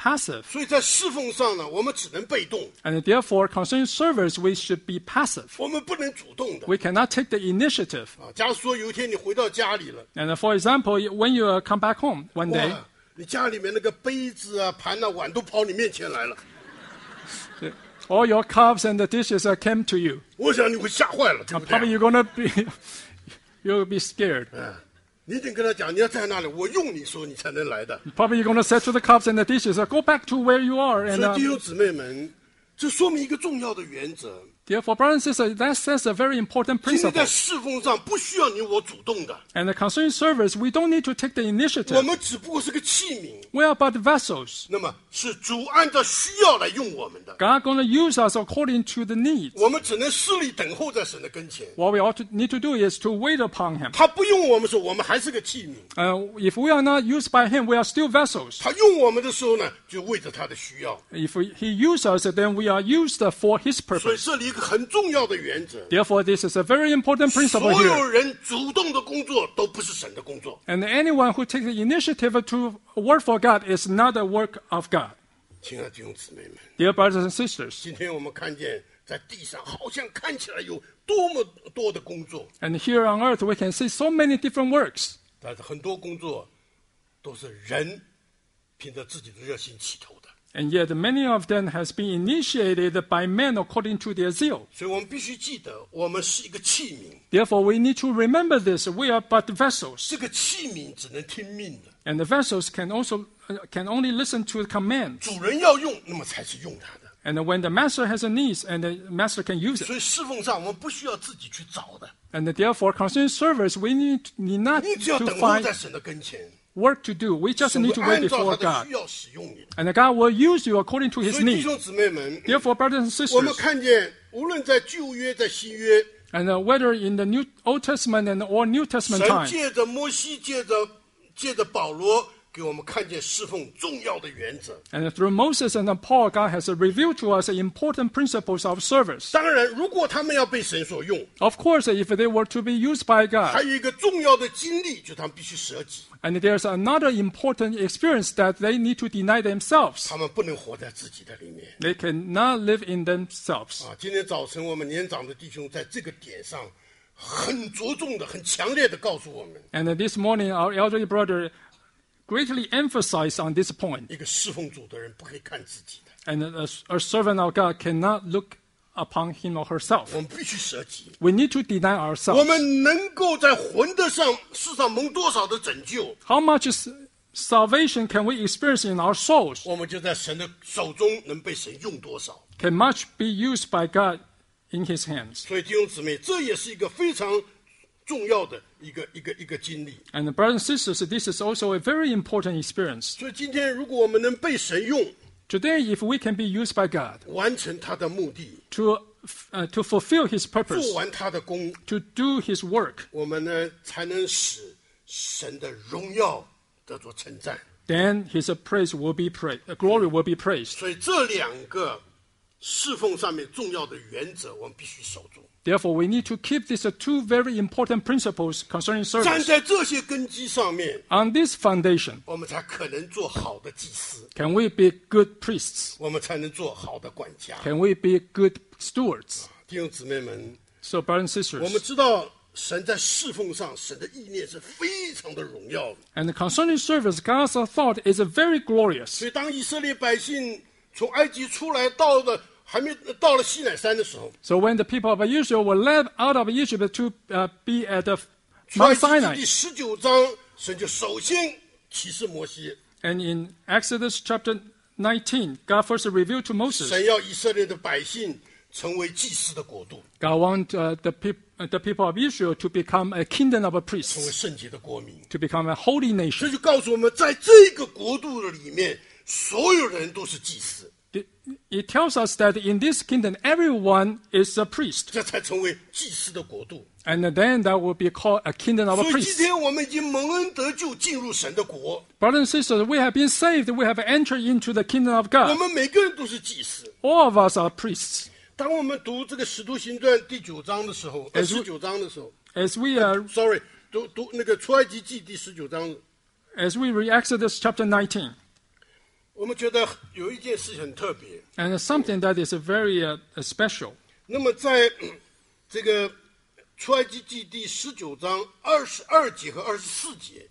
passive. 所以在侍奉上呢，我们只能被动， And therefore, concerning service, we should be passive. 我们不能主动的。 We cannot take the initiative. 啊，假如说有一天你回到家里了， And for example, when you uh, come back home one day, 哇，你家里面那个杯子啊、盘啊、碗都跑你面前来了， all your cups and the dishes uh, came to you. 我想你会吓坏了，对 Uh, 不对？ probably you're gonna be, you'll be scared. 嗯，你得跟他讲，你要在那里，我用你说你才能来的。 Probably you're gonna say to the cups and the dishes, uh, go back to where you are. 所 And 以弟 uh, 兄姊妹们，这说明一个重要的原则。 therefore, brothers and sisters, that says a very important 今天 principle. 在侍奉上不需要你我主动的， And uh, concerning service, we don't need to take the 我 initiative. 们只不过是个器皿。 We are but vessels. 那么是主按照需要来用我们的， God gonna use us according to the needs. 我们只能势力等候在神的跟前。 What we ought to need to do is to wait upon Him. 他不用我们的时候，我们还是个器皿； Uh, if we are not used by Him, we are still vessels. 他用我们的时候呢，就为着他的需要。 If we, He uses us, then we are used for His 所以 purpose. 这里一个很重要的原则： Therefore, this is a very important principle 所有 here. 人主动的工作都不是神的工作。 And anyone who takes the initiative to work for God is not a work of God. 亲爱的弟兄姊妹们， Dear brothers and sisters, 今天我们看见在地上好像看起来有多么多的工作， and here on earth we can see so many different works. 但是很多工作都是人凭着自己的热心起头的。 And yet many of them has been initiated by men according to their zeal. 所以我们必须记得，我们是一个器皿， Therefore, we need to remember this. We are but vessels. 这个器皿只能听命的。 And the vessels can also uh, can only listen to the commands. 主人要用，那么才是用他的。 And when the master has a need, and the master can use it. 所以侍奉上我们不需要自己去找的， And therefore, concerning service, we need, need not 你只要 to 等候 find 在神的跟前， work to do. We just 神 need 会 to wait 按照 before 他的 God. 需要使用你。 And God will use you according to 所 His 以弟 need. 兄姊妹们， Therefore, brothers and 我们 sisters, 看见无论在旧约在新约， and uh, whether in the New Old Testament and or New Testament 神 time, 借着摩西，借着借着保罗，给我们看见侍奉重要的原则。 and through Moses and Paul, God has revealed to us important principles of service. 当然，如果他们要被神所用， Of course, if they were to be used by 还 God, 有一个重要的经历，就是他们必须舍己， and there's another important experience that they need to deny themselves. 他们不能活在自己的里面。 They cannot live in themselves. 啊，今天早晨我们年长的弟兄在这个点上很着重的、很强烈的告诉我们： And this morning, our elderly brother greatly emphasized on this point. 一个侍奉主的人不可以看自己的， And a, a servant of God cannot look upon him or herself. 我们必须舍己。 We need to deny 我 ourselves. 们能够在魂的上世上蒙多少的拯救， How much is salvation can we experience in our souls? 我们就在神的手中能被神用多少。 Can much be used by God in His hands? 所以弟兄姊妹，这也是一个非常重要的一个一个一个经历。 And brothers and sisters, this is also a very important experience. 所以今天，如果我们能被神用， Today, if we can be used by God 完成他的目的， to, uh, to fulfill His 做 purpose, 完他的工， to do His work, 我们呢才能使神的荣耀得着称赞。 then His praise will be praised, glory will be praised. 所以这两个侍奉上面重要的原则，我们必须守住。 Therefore, we need to keep these two very important principles concerning 站 service. 在这些根基上面， On this foundation, 我们才可能做好的祭司， can we be good priests? 我们才能做好的管家。 Can we be good stewards? 弟兄姊妹们， So, brothers and 我们 sisters, 知道神在侍奉上，神的意念是非常的荣耀的。 and concerning service, God's thought is very glorious. 所以当以色列百姓从埃及出来，到了还没到了西乃山的时候， So when the people of Israel were led out of Egypt to uh, be at the 出埃 Mount 及记 Sinai, 第十九章，神就首先启示摩西， and in Exodus chapter nineteen, God first revealed to Moses, 神要以色列的百姓成为祭司的国度， God want uh, the, peop- uh, the people of Israel to become a kingdom of 成为 priests, 圣洁的国民。 to become a holy 这 nation. 就告诉我们，在这个国度的里面，所有人都是祭司， It, it tells us that in this kingdom, everyone is a priest, 这才成为祭司的国度。 and then that will be called a kingdom of 所以今 priests. 天我们已经蒙恩得救，进入神的国， Brothers and sisters, we have been saved. We have entered into the kingdom of 我 God. 们每个人都是祭司。 All of us are priests. 当我们读这个《使徒行传》第九章的时候，呃， As we- 十九章的时候 As we are ，sorry，读读那个出埃及记第十九章， as we read Exodus chapter nineteen, 我们觉得有一件事很特别。 And something that is very uh, special. 那么在这个出埃及记第十九章二十二节和二十四节，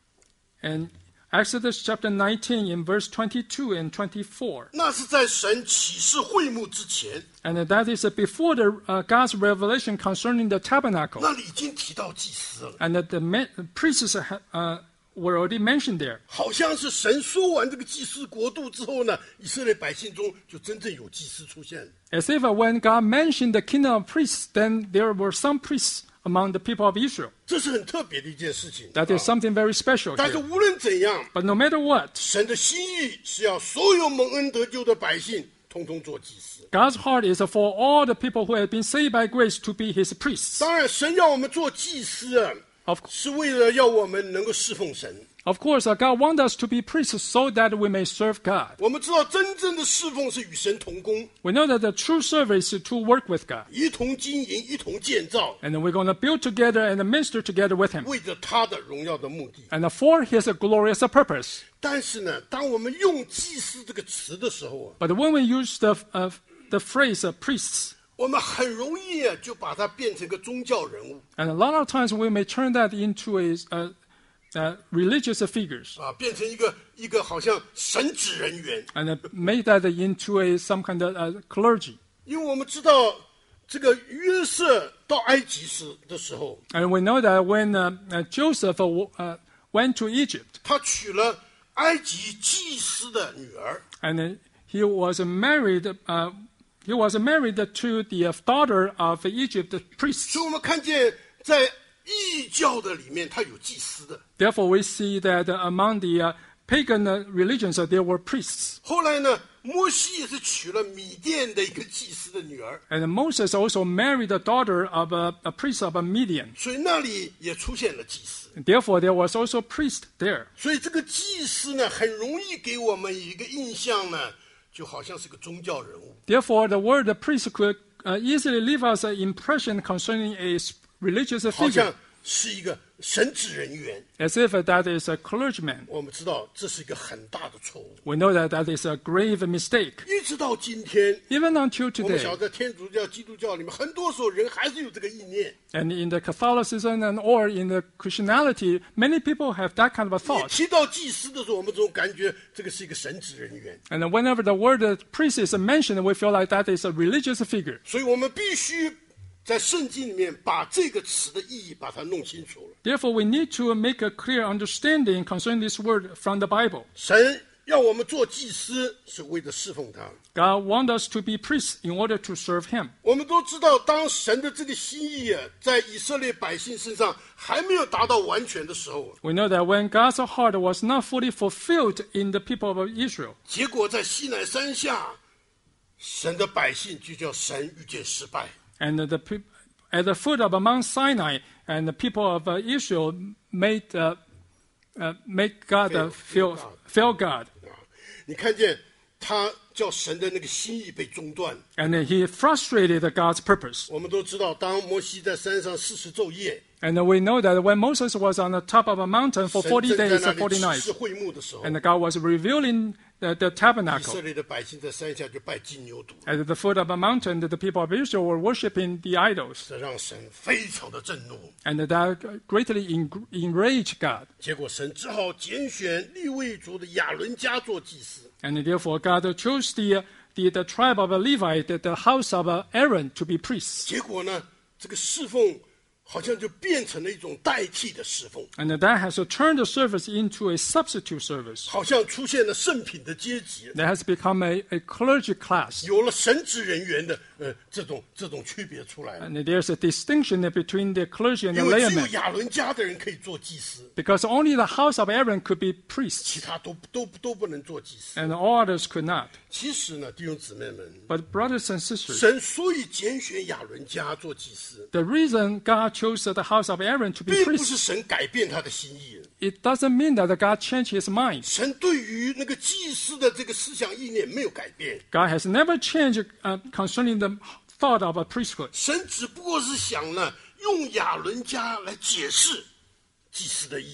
And Exodus chapter nineteen in verse twenty-two and twenty-four. 那是在神启示会幕之前， And that is before the, uh, God's revelation concerning the tabernacle. 那里已经提到祭司了， And that the ma- priests uh, were already mentioned there. 好像是神说完这个祭司国度之后呢，以色列百姓中就真正有祭司出现了。 As if when God mentioned the kingdom of priests, then there were some priests among the people of Israel. 这是很特别的一件事情。 That is something very special 但是 here. 无论怎样， But no matter what, 神的心意是要所有蒙恩得救的百姓通通做祭司。 God's heart is for all the people who have been saved by grace to be his priests. 当然，神要我们做祭司啊， Of, 是为了要我们能够侍奉神。 of course, uh, God wants us to be priests so that we may serve God. 我们知道，真正的侍奉是与神同工， We know that the true service is to work with God. 一同经营，一同建造， And we're going to build together and minister together with him. 为着他的荣耀的目的。 And for his glorious purpose. 但是呢，当我们用祭司这个词的时候啊， But when we use the, uh, the phrase uh, priests, 我们很容易啊就把它变成一个宗教人物 and a lot of times we may turn that into a, uh, uh, religious figures 啊，变成一个一个好像神职人员。 and uh, make that into a, some kind of uh, clergy. 因为我们知道，这个约瑟到埃及时的时候， And we know that when uh, uh, Joseph uh, uh, went to Egypt, 他娶了埃及祭司的女儿， and uh, he was married, uh, he was married to the daughter of Egypt priests. 所以我们看见在异教的里面，他有祭司的。 Therefore, we see that among the uh, pagan uh, religions, uh, there were priests. 后来呢，摩西也是娶了米甸的一个祭司的女儿， And Moses also married the daughter of a, a priest of a Midian. 所以那里也出现了祭司。 Therefore, there was also a priest there. 所以这个祭司呢，很容易给我们一个印象呢，就好像是个宗教人物。 Therefore, the word priest could uh, easily leave us an impression concerning a religious 好 figure, 像是一个神职人员。 as if that is a clergyman. 我们知道这是一个很大的错误。 We know that that is a grave mistake. 一直到今天， Even until 我们晓 today, 得在天主教、基督教里面，很多时候人还是有这个意念。 and in the Catholicism and or in the Christianity, many people have that kind of a 一 thought. 提到祭司的时候，我们总感觉这个是一个神职人员， And whenever the word uh, priest is mentioned, we feel like that is a religious figure. 所以我们必须在圣经里面把这个词的意义把它弄清楚了。 Therefore, we need to make a clear understanding concerning this word from the Bible. 神要我们做祭司，是为了侍奉他。 God wants us to be priests in order to serve Him. 我们都知道，当神的这个心意啊，在以色列百姓身上还没有达到完全的时候， We know that when God's heart was not fully fulfilled in the people of Israel, 结果在西乃山下，神的百姓就叫神遇见失败。 and the pe- at the foot of Mount Sinai, and the people of uh, Israel made uh, uh, make God uh, Fail- feel fail fail God, 啊，你看见他叫神的那个心意被中断。 and He frustrated God's purpose. 我们都知道，当摩西在山上四十昼夜， And we know that when Moses was on the top of a mountain for 神 forty 正在 days 那 and 里 forty 启 nights, 示会幕的时候， and God was revealing the, the 以 tabernacle. 色列的百姓在山下就拜金牛犊， At the foot of a mountain, the people of Israel were worshiping the idols, 这让神非常的震怒。 and that greatly en- enraged God. 结果神只好拣选利未族的亚伦家做祭司。 And therefore, God chose the, the, the tribe of Levi, the, the house of Aaron, to be priests. 结果呢，这个侍奉好像就变成了一种代替的侍奉， And that has turned the service into a substitute service. 好像出现了圣品的阶级， That has become a, a clergy class. 有了神职人员的呃这种这种区别出来了。 And there's a distinction between the clergy and the 因为只有 laymen, 亚伦家的人可以做祭司， because only the house of Aaron could be priests, 其他都都都不能做祭司。 and all others could not. 其实呢，弟兄姊妹们， But brothers and sisters, 神所以拣选亚伦家做祭司， the reason God chose the house of Aaron to be 并不 priests, 是神改变他的心意， it doesn't mean that God changed his mind. 神对于那个祭司的这个思想意念没有改变， God has never changed uh, concerning the thought of a priesthood. 神只不过是想呢，用亚伦家来解释祭司的意义。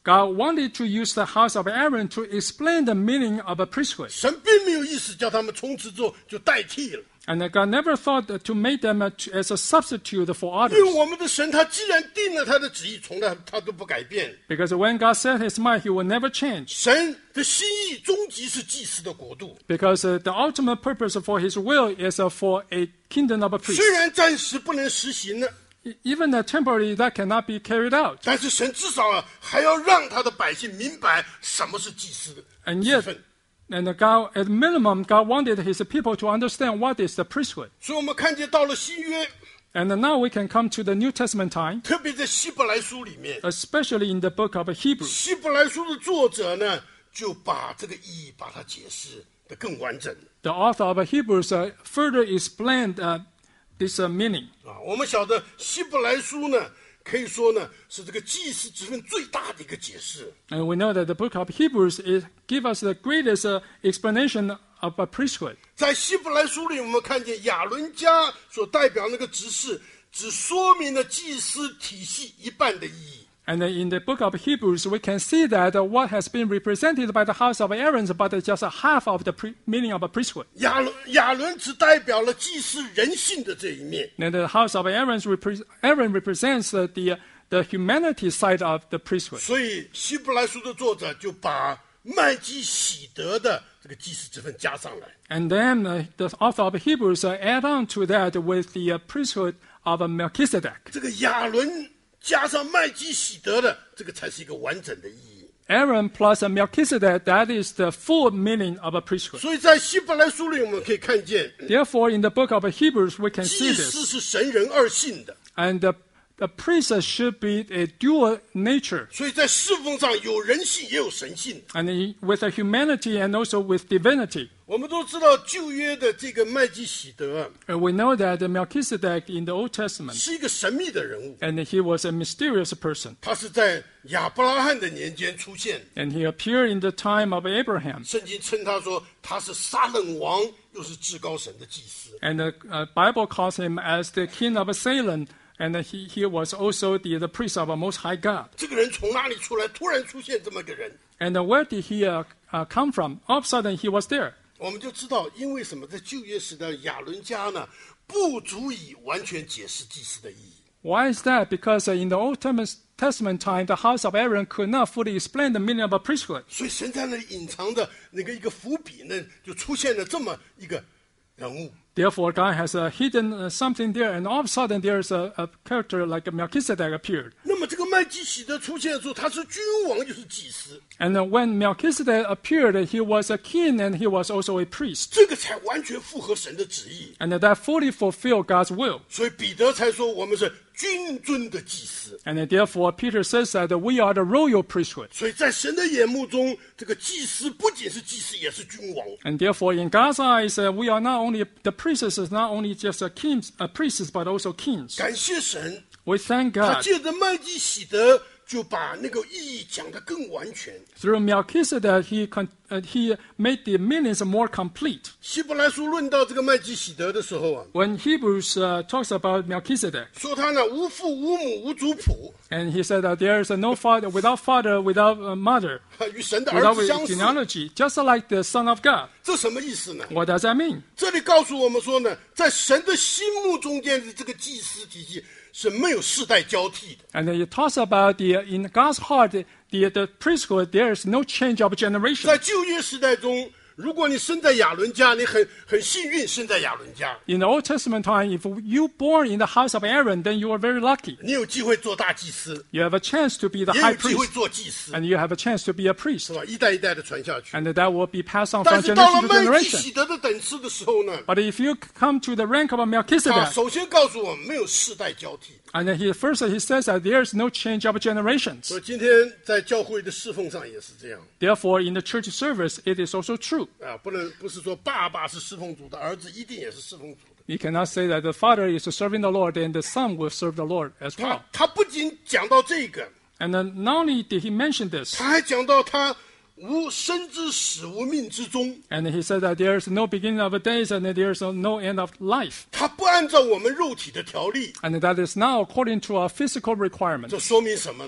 God wanted to use the house of Aaron to explain the meaning of a priesthood. 神并没有意思叫他们从此之后就代替了， And God never thought to make them as a substitute for 因为 others. 我们的神他既然定了他的旨意，从来他都不改变。 Because when God set his mind, he will never change. 神的心意终极是祭司的国度， Because uh, the ultimate purpose for his will is uh, for a kingdom of a priest. 虽然暂时不能实行呢， Even uh, temporarily, that cannot be carried out. 但是神至少啊还要让他的百姓明白什么是祭司的 And 职 yet, 分。 and God, at minimum, God wanted his people to understand what is the priesthood. 所以我们看见到了新约， And now we can come to the New Testament time, 特别在希伯来书里面， especially in the book of Hebrews. 希伯来书的作者呢就把这个意义把它解释得更完整 The author of Hebrews uh, further explained uh, this uh, meaning. 啊。我们晓得希伯来书呢，可以说呢是这个祭司职分最大的一个解释。 And we know that the book of Hebrews is give us the greatest uh, explanation of a priesthood. 在希伯来书里，我们看见亚伦家所代表那个执事，只说明了祭司体系一半的意义。 And uh, in the book of Hebrews, we can see that uh, what has been represented by the house of Aaron, but uh, just half of the pre- meaning of a priesthood. 亚伦亚伦只代表了祭司人性的这一面， And the house of Aaron's repre- Aaron represents uh, the, uh, the humanity side of the priesthood. 所以希伯来书的作者就把麦基喜德的这个祭司之分加上来。 And then uh, the author of Hebrews uh, add on to that with the uh, priesthood of uh, Melchizedek. 这个亚伦加上麦基喜德的，这个才是一个完整的意义。 Aaron plus uh, Melchizedek, that is the full meaning of a priesthood. 所以在希伯来书里，我们可以看见， Therefore, in the book of Hebrews, we can see 祭司 this. 是神人二性的， And the, the priest should be a dual nature. 所以在侍奉上有人性也有神性。 And he- with a humanity and also with divinity. 我们都知道旧约的这个麦基喜德啊， Uh, we know that Melchizedek in the Old Testament, 是一个神秘的人物， and he was a mysterious person. 他是在亚伯拉罕的年间出现， And he appeared in the time of Abraham. 圣经称他说他是撒冷王，又是至高神的祭司。 And the uh, Bible calls him as the king of Salem. And uh, he, he was also the, the priest of a Most High God. 这个人从哪里出来？突然出现这么个人， And uh, where did he uh, uh, come from? All of a sudden, he was there. 我们就知道，因为什么？在旧约时代，亚伦家呢不足以完全解释祭司的意义。 Why is that? Because uh, in the Old Testament Testament time, the house of Aaron could not fully explain the meaning of a priesthood. 所以神在那里隐藏的那个一个伏笔呢，就出现了这么一个人物。 Therefore, God has uh, hidden uh, something there, and all of a sudden, there's a, a character like Melchizedek appeared. 那么这个麦基喜德出现的时候，他是君王，又是祭司， And uh, when Melchizedek appeared, he was a king and he was also a priest. 这个才完全符合神的旨意。 And that fully fulfilled God's will. 所以彼得才说我们是君尊的祭司。 And uh, therefore, Peter says that we are the royal priesthood. 所以在神的眼目中，这个祭司不仅是祭司，也是君王。 And therefore, in God's eyes, uh, we are not only, the priests is not only just a kings, uh, priests, but also kings. 感谢神， We thank 他 God. 借着麦基喜德就把那个意义讲得更完全。 Through Melchizedek, he, con- uh, he made the meanings more complete. 希伯来书论到这个麦基喜德的时候啊， When Hebrews uh, talks about Melchizedek, 说他呢无父无母无族谱， and he said that there is no father, without father, without uh, mother, 与神的儿 without 子相似。 genealogy, just like the Son of God. 这什么意思呢？ What does that mean? 这里告诉我们说呢，在神的心目中间的这个祭司体系是没有世代交替的。 And it talks about the, in God's heart, the, the priesthood, there is no change of generation. 在旧约时代中，如果你生在亚伦家，你很很幸运生在亚伦家， In the Old Testament time, if you born in the house of Aaron, then you are very lucky. 你有机会做大祭司， You have a chance to be the 也 high 有机会 priest, 做祭司， and you have a chance to be a priest. 是吧？一代一代的传下去。 And that will be passed on 但 from 是到了 generation to 麦基 generation. 喜德的等次的时候呢， But if you come to the rank of a 他 Melchizedek, 首先告诉我们没有世代交替。 and then he, first he says that there is no change of generations. 所以今天在教会的侍奉上也是这样 Therefore, in the church service, it is also true. 啊，不能不是说爸爸是侍奉主的，儿子一定也是侍奉主的。 You cannot say that the father is serving the Lord and the son will serve the Lord as 他 well. 他不仅讲到这个， And then not only did he mention this, 他还讲到他无生之始，无命之终。 and he said that there is no beginning of days and there is no end of life. 他不按照我们肉体的条例， And that is now according to our physical requirements. 这说明什么呢？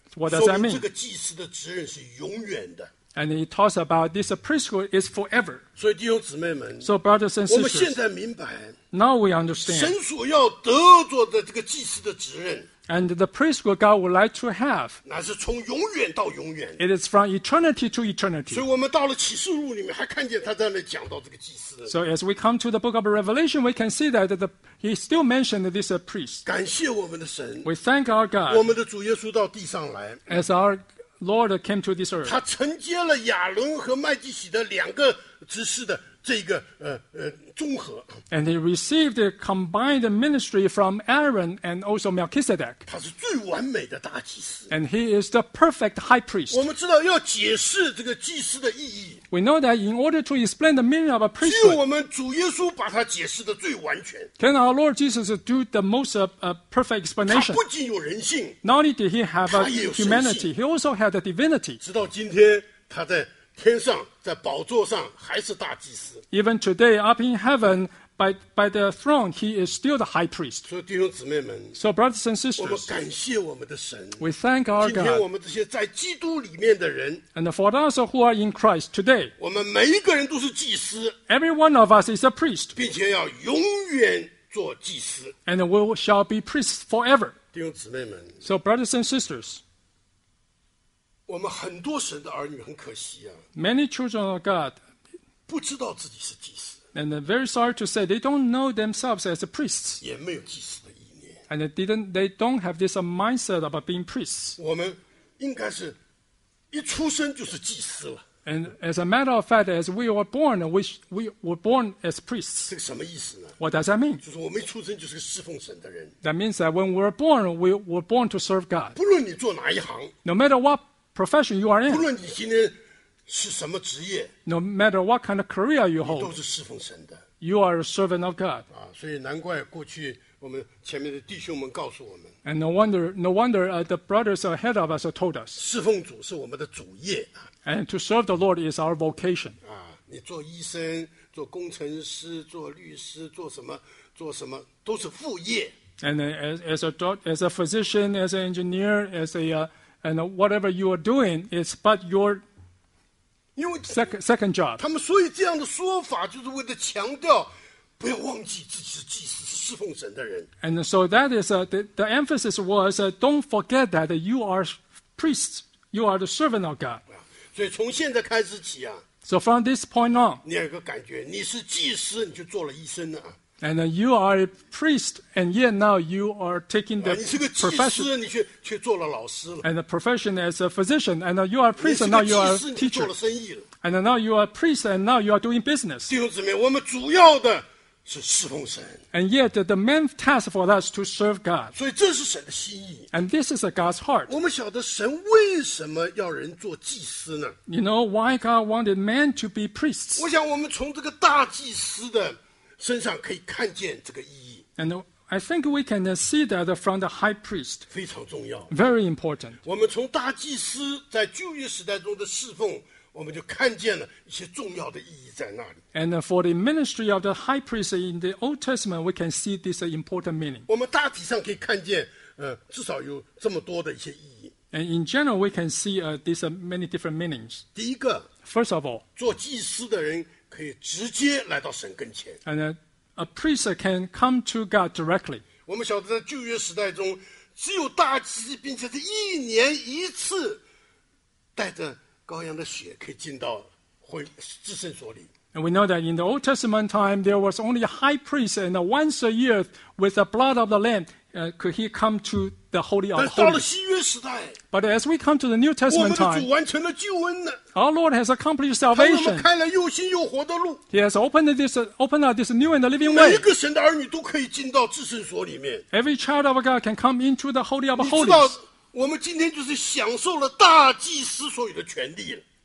What does 说 that 明这 mean? 个祭司的职任是永远的。 And he talks about this priesthood is forever. 所以弟兄姊妹们， So brothers and 我们现 sisters, 在明白， now we understand. 神所要得着的这个祭司的职任， And the priesthood God would like to have, 乃是从永远到永远。 it is from eternity to 所以 eternity. 我们到了启示录里面，还看见他在那里讲到这个祭司。 So as we come to the book of Revelation, we can see that the, he still mentioned this uh, priest. 感谢我们的神， We thank our 我 God 们的主耶稣到地上来， as our Lord came to this earth. 他承接了亚伦和麦基洗德两个执事的这个呃呃综合， And he received the combined ministry from Aaron and also Melchizedek. 他是最完美的大祭司。 And he is the perfect high priest. 我们知道要解释这个祭司的意义， We know that in order to explain the meaning of a 只有 priesthood, 我们主耶稣把它解释的最完全。 can our Lord Jesus do the most uh, uh, perfect 他 explanation? 不仅有人性， Not only did he have a 他也有神性。 humanity, he also had a divinity. 直到今天他在天上，在宝座上还是大祭司。 Even today, up in heaven, by, by the throne, he is still the high priest. 所以弟兄姊妹们， So, brothers and 我们 sisters, 感谢我们的神。 we thank our 今天我 God. 们这些在基督里面的人， And for those who are in Christ today, 我们每一个人都是祭司， every one of us is a priest, 并且要永远做祭司。 and we shall be priests forever. 弟兄姊妹们， So, brothers and sisters, 我们很多神的儿女很可惜啊， many children of God, 不知道自己是祭司， and I'm very sorry to say, they don't know themselves as priests, 也没有祭司的意念。 and they didn't, they don't have this uh, mindset about being priests. 我们应该是一出生就是祭司了。 And as a matter of fact, as we were born, we, we were born as priests. 这个什么意思呢？ What does that mean? 就是我们一出生就是个侍奉神的人， That means that when we were born, we were born to serve God. 不论你做哪一行， No matter what profession you are 不 in, 论你今天是什么职业， no matter what kind of career you 你都 hold, 是侍奉神的 you are a servant of God. 啊！所以难怪过去我们前面的弟兄们告诉我们， And no wonder, no wonder uh, the brothers ahead of us told us, 侍奉主是我们的主业啊！ and to serve the Lord is our vocation. 啊，你做医生、做工程师、做律师、做什么、做什么，都是副业。 And uh, as, as a doc- as a physician, as an engineer, as a uh, and uh, whatever you are doing, it's but your 因为 second second job. 他们所以这样的说法，就是为了强调，不要忘记自己是祭司，是侍奉神的人。 And so that is uh, the, the emphasis was uh, don't forget that you are priests, you are the servant of God. 啊所以从现在开始起啊， So from this point on, 你要有个感觉，你是祭司，你就做了医生了啊。 and uh, you are a priest, and yet now you are taking 啊 the 你是个祭 profession 司，你却却做了老师了。 and the profession as a physician, and uh, you are a 你 priest, 是 and now 个 you are 祭 a 司，你去做 teacher, 了生意了。 and uh, now you are a priest, and now you are doing business. 弟兄姊妹，我们主要的是侍奉神， And yet uh, the main task for us to serve God, 所以这是神的心意。 and this is a God's heart. 我们晓得神为什么要人做祭司呢？ You know why God wanted men to be priests, 我想我们从这个大祭司的身上可以看见这个意义， and uh, I think we can uh, see that from the high priest. 非常重要。 Very important. 我们从大祭司在旧约时代中的侍奉，我们就看见了一些重要的意义在那里。 And uh, for the ministry of the high priest in the Old Testament, we can see this uh, important meaning. 我们大体上可以看见，呃，至少有这么多的一些意义。 And in general, we can see uh, these uh, many different meanings. 第一个， First of all, 做祭司的人可以直接来到神跟前。 and uh, a priest uh, can come to God directly. 我们晓得，在旧约时代中，只有大祭司，并且是一年一次，带着羔羊的血可以进到会至圣所里。 And we know that in the Old Testament time, there was only a high priest, and uh, once a year, with the blood of the lamb, uh, could he come to the Holy 但 of 是到了 Holies. 新约时代， But as we come to the New 我们 Testament 的主 time, 完成了救恩了， our Lord has accomplished 他为我们 salvation. 开了又新又活的路。 He has opened this, uh, opened up this new and living 每一 way. 个神的儿女都可以进到至圣所里面。 Every child of God can come into the Holy of 你知道 Holies. 我们今天就是享受了大祭司所有的权利了。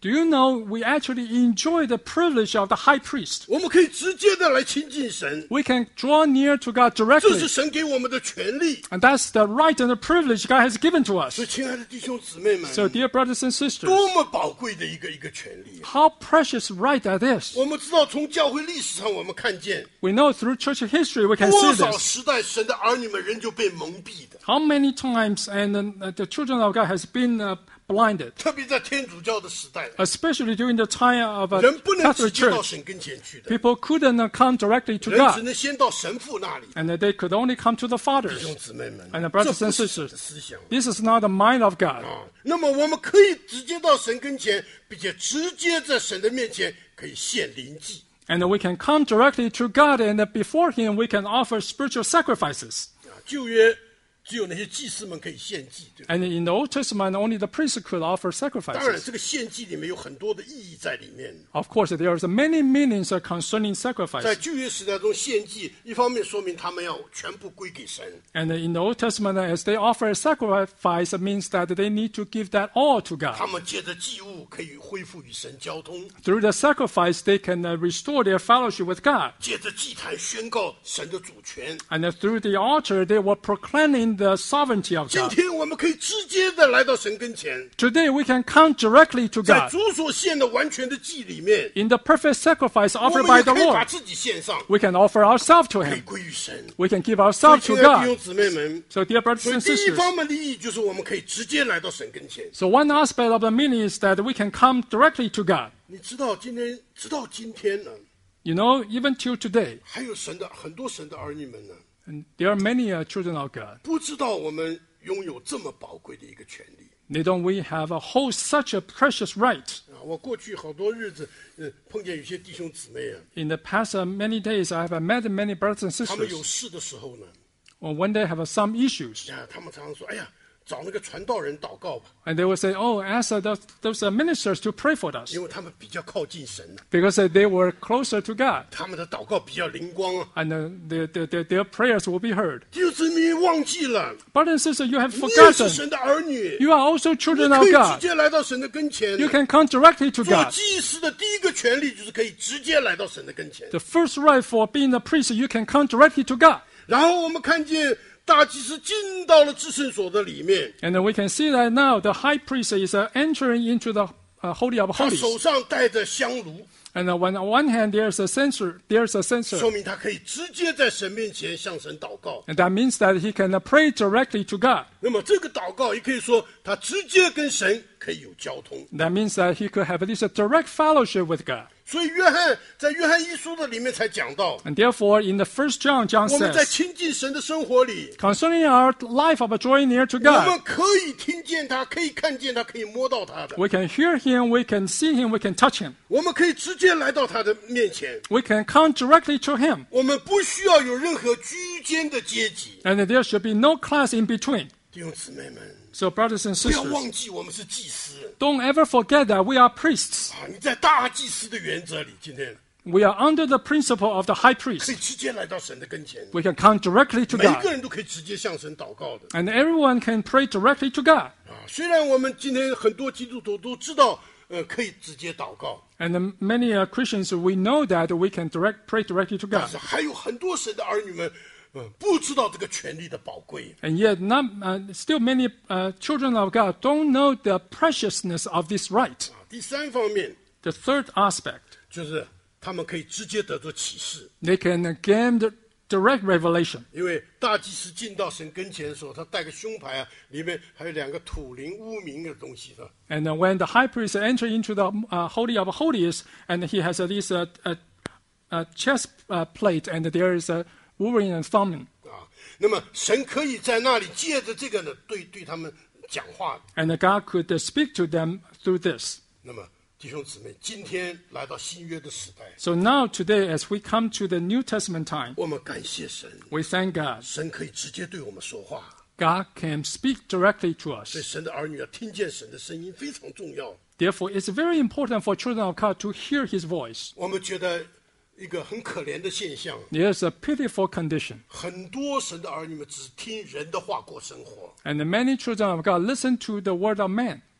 Do you know we actually enjoy the privilege of the high priest? 我们可以直接的来亲近神， We can draw near to God 这 directly. 是神给我们的权利。 And that's the right and the privilege God has given to us. 所以，亲爱的弟兄姊妹们， So, dear brothers and sisters, 多么宝贵的一个一个权利！ how precious right that is. 我们知道，从教会历史上，我们看见 We know through church history we can 多 see 少 this. 时代神的儿女们人就被蒙蔽的， How many times and uh, the children of God has been uh, blinded, 特别在天主教的时代， especially during the time of a 人不能直 Catholic 接到 church. 神跟前去的， People couldn't uh, come directly to 人只 God, 能先到神父那里。 and they could only come to the 弟 fathers. 兄姊妹们， And the 这 brothers 不 and 是神 sisters, 的思想 this is not the mind of God. 啊。那么，我们可以直接到神跟前，并且直接在神的面前可以献灵祭。 And we can come directly to God, and before Him we can offer spiritual sacrifices. 啊，旧约只有那些祭司们可以献祭，对吧？ And in the Old Testament, only the priests could offer 当然， sacrifices. 这个献祭里面有很多的意义在里面。 Of course, there are many meanings concerning 在 sacrifice. 旧约时代中，献祭一方面说明他们要全部归给神， And in the Old Testament, as they offer a sacrifice, it means that they need to give that all to 他 God. 们借着祭物可以恢复与神交通， Through the sacrifice, they can uh, restore their fellowship with God. 借着祭坛宣告神的主权。 And uh, through the altar, they were proclaiming the sovereignty of 今 God. 天我们可以直接的来到神跟前， Today, we can come directly to 在 God. 主所献的完全的祭里面， In the perfect sacrifice 我 offered 们 by 也 the 可以把 Lord, 自己献上， we can offer ourselves to 可以 Him. 归于神。 We can give 所以， ourselves 亲 to 爱的弟兄 God. 姊妹们， So, dear brothers 所以 and 第一 sisters, 方面的意义就是我们可以直接来到神跟前。 so one aspect of the meaning is that we can come directly to God. 你知道，今天直到今天呢， You know, even till today, 还有神的很多神的儿女们呢， and there are many uh, children of God. 不知道我们拥有这么宝贵的一个权利。 They don't we have a whole such a precious right. 啊，我过去好多日子，呃，碰见有些弟兄姊妹啊， In the past uh, many days, I have met many brothers and 他们有 sisters. 事的时候呢， Or when they have uh, some issues, 啊，他们常常说：“哎呀，找那个传道人祷告吧， and they will say, "Oh, ask uh, those, those uh, ministers to pray for us," 因为他们比较靠近神， because uh, they were closer to God, 他们的祷告比较灵光啊。 and uh, their, their, their, their prayers will be heard. 弟兄姊妹忘记了， Brothers and sisters, you have 你也是 forgotten. 神的儿女， You are also 你 children 可 of 以直 God. 接来到神的跟前。 You can come directly to 做 God. 祭司的第一个权利就是可以直接来到神的跟前。 The first right for being a priest, you can come directly to God. 然后我们看见大祭司进到了至圣所的里面， And uh, we can see that now the high priest is uh, entering into the uh, Holy of 他 Holies. 手上带着香炉， And uh, when on one hand there's a censer, there's a censer. 说明他可以直接在神面前向神祷告。 And that means that he can uh, pray directly to God. 那么这个祷告也可以说他直接跟神可以有交通。 That means that he could have this uh, direct fellowship with God. 所以约翰在约翰一书的里面才讲到， And therefore, in the first John, John 我们在 says, 亲近神的生活里， concerning our life of drawing near to 我们 God, 可以听见他，可以看见他，可以摸到他的， we can hear him, we can see him, we can touch him. 我们可以直接来到他的面前。 We can come directly to him. 我们不需要有任何居间的阶级。 And there should be no class in between. 弟兄姊妹们， So, brothers and 不要 sisters, 忘记我们是祭司 don't ever forget that we are priests. 啊！你在大祭司的原则里，今天 We are under the principle of the high 可以 priest. 直接来到神的跟前， We can come directly to 每一个 God. 人都可以直接向神祷告的 And everyone can pray directly to God. 啊！虽然我们今天很多基督徒都知道，呃，可以直接祷告， And uh, many uh, Christians, we know that we can direct pray directly to 但 God. 是还有很多神的儿女们，呃，不知道这个权利的宝贵。 And yet, not, uh, still many uh, children of God don't know the preciousness of this right. 啊，第三方面 The third aspect, 就是他们可以直接得到启示， they can uh, gain the direct revelation. 因为大祭司进到神跟前的时候，他带个胸牌啊，里面还有两个土灵污名的东西的。 And uh, when the high priest enter into the uh, Holy of Holies, and he has uh, this uh, uh, uh, chest uh, plate, and there is a Urim and Thummim. 啊，那么神可以在那里借着这个呢，对对他们讲话。 And uh, God could uh, speak to them through this. 那么弟兄姊妹，今天来到新约的时代， So now, today, as we come to the New Testament time, 我们感谢神， we thank God. 神可以直接对我们说话， God can speak directly to 所以 us. 神的儿女要听见神的声音非常重要。 Therefore, it's very important for children of God to hear His voice. 我们觉得一个很可怜的现象， There's a pitiful condition. 很多神的儿女们只听人的话过生活， And many children of God listen to the word of man.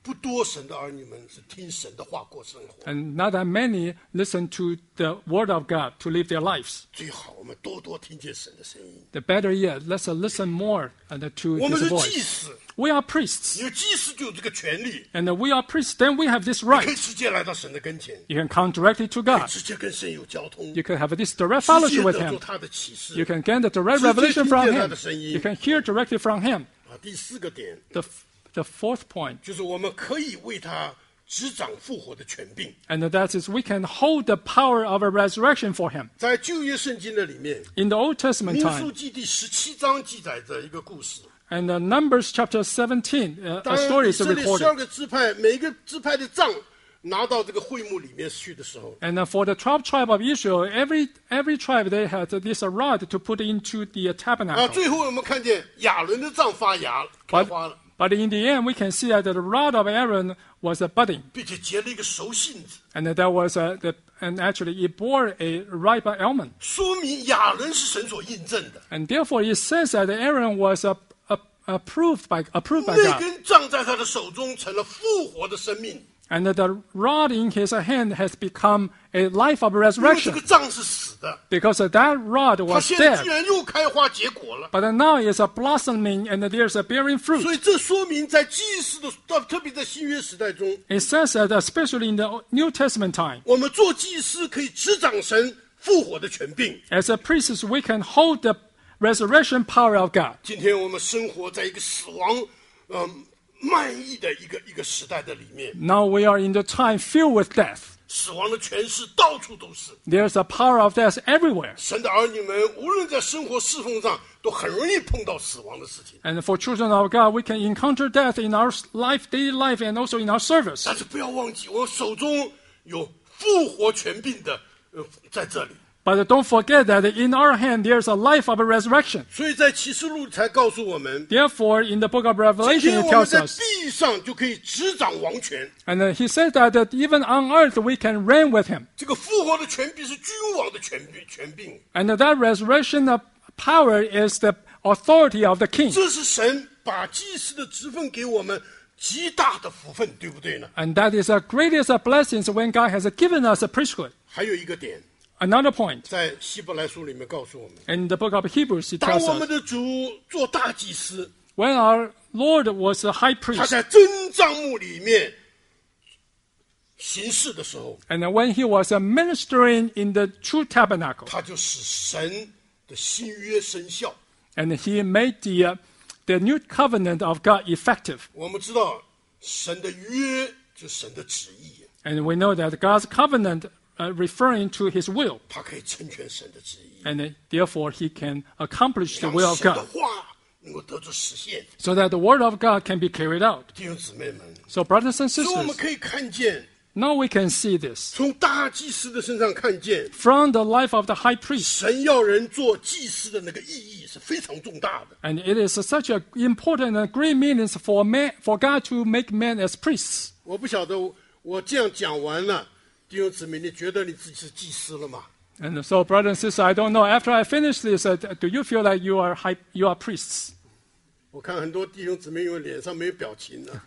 不多神的儿女们是听神的话过生活。 And not that many listen to the word of God to live their lives. 最好我们多多听见神的声音。 The better yet, let's listen more uh, to 我们 his 是祭 voice. 司， We are priests. 有祭司就有这个权利， And we are priests, then we have this 可以 right. 直接来到神的跟前， You can come directly to 可以 God. 直接跟神有交通， You can have this direct 直接 fellowship with 得着 him. 他的启示。 You can get the direct 直接 revelation 听 from 见他 him. 的声音。 You can hear directly from him. 啊，第四个点 The, f- the fourth point, 就是我们可以为他执掌复活的权柄。 and that is we can hold the power of a resurrection for him. 在旧约圣经的里面， In the Old Testament 民 time, 数记第十七章记载着一个故事。 and uh, Numbers chapter seventeen, uh, 当 a story 以 is 色列十二 recorded. 个支派，每一个支派的杖拿到这个会幕里面去的时候， And uh, for the twelve tribe of Israel, every every tribe they had this rod to put into the 啊， tabernacle. 最后我们看见亚伦的杖发芽开花了， But in the end, we can see that the rod of Aaron was a budding, 并且结了一个熟杏子， and that there was a, the, and actually it bore a ripe almond. 说明亚伦是神所印证的。 And therefore, it says that Aaron was a, a, approved by approved by 那 God, 根杖在他的手中成了复活的生命， and that the rod in his hand has become a life of 因为这 resurrection 个杖是死的， because that rod 他 was 现在 dead, 居然又开花结果了。 but now it's a blossoming and there's a bearing 所 fruit. 以这说明在祭司的，特别在新约时代中， It says that especially in the New Testament time, 我们做祭司可以执掌神复活的权柄。 as a priest, we can hold the resurrection power of God. 今天我们生活在一个死亡，嗯、漫溢的一个一个时代的里面， Now we are in the time filled with death. 死亡的权势到处都是。 There's a power of death everywhere. 神的儿女们无论在生活侍奉上，都很容易碰到死亡的事情。 And for children of God, we can encounter death in our life, daily life, and also in our service. 但是不要忘记，我手中有复活权柄的，呃，在这里。 But don't forget that in our hand there's a life of a resurrection. 所以在启示录才告诉我们， Therefore, in the book of 今 Revelation, 天 it 我们 tells 在 us, 地上就可以执掌王权。 and uh, he said that, that even on earth we can reign with him. 这个复活的权柄是君王的权柄，权柄。 And that resurrection of power is the authority of the king. 这是神把祭司的职分给我们极大的福分，对不对呢？ And that is the greatest of blessings when God has given us a priesthood. 还有一个点， Another point, 在希伯来书里面告诉我们， in the book of Hebrews, it 当 tells 我们 us, 的主做大祭司， when our Lord was a high 他 priest, 在真帐幕里面行事的时候， and when he was uh, ministering in the true tabernacle, 他就使神的新约生效。 and he made the, uh, the new covenant of God effective. 我们知道神的约就是神的旨意， And we know that God's covenant uh, referring to his will, 他可以成全神的旨意， and uh, therefore he can accomplish the 让 will of 神的 God, 话能够得到实现。 so that the word of God can be carried out. 弟兄姊妹们， So brothers and 所以我们 sisters, 可以看见， now we can see this 从大祭司的身上看见， from the life of the high priest. 神要人做祭司的那个意义是非常重大的。 And it is such a important and great meaning for man, for God to make men as priests. 我不晓得我这样讲完了，弟兄姊妹，你觉得你自己是祭司了吗？ And so, brothers and sisters, I don't know. After I finish this, uh, do you feel like you are high, you are priests? 我看很多弟兄姊妹因为脸上没有表情呢、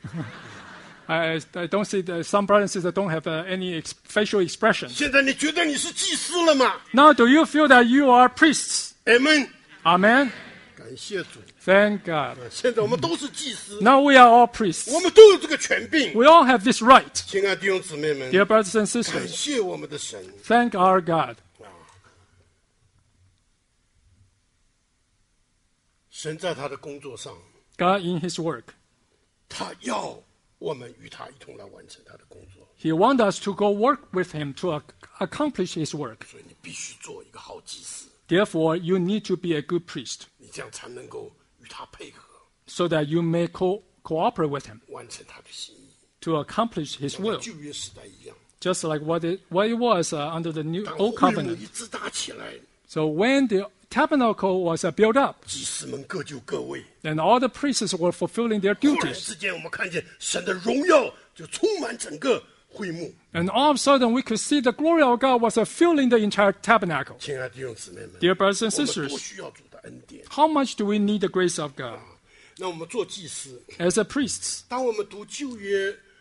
I, I don't see that some brothers and sisters don't have uh, any ex- facial expression. 现在你觉得你是祭司了吗 Now, do you feel that you are priests? ？Amen， Amen. 感谢主。 Thank God. 现在我们都是祭司， Now we are all priests. 我们都有这个权柄。 We all have this right. 亲爱的弟兄姊妹们， Dear brothers and 感 sisters, 谢我们的神。 thank our God. 神在他的工作上， God in his work. 他要我们与他一同来完成他的工作， He wants us to go work with him to ac- accomplish his work. 所以你必须做一个好祭司， Therefore, you need to be a good priest 你这样才能够与他配合， so that you may co- cooperate with him 完成他的心意。 to accomplish his 像 will. 旧约时代一样， Just like what it, what it was uh, under the new 当 old 会幕 covenant. 一直搭起来， So when the tabernacle was uh, built up 祭司们各就各位。 and all the priests were fulfilling their 忽然 duties, 之间，我们看见神的荣耀就充满整个会幕。 and all of a sudden we could see the glory of God was uh, filling the entire tabernacle. 亲爱的弟兄姊妹们， Dear brothers and 我们 sisters, 多需要主的恩典。 how much do we need the grace of God? 那我们做祭司， As a priests, 当我们读旧约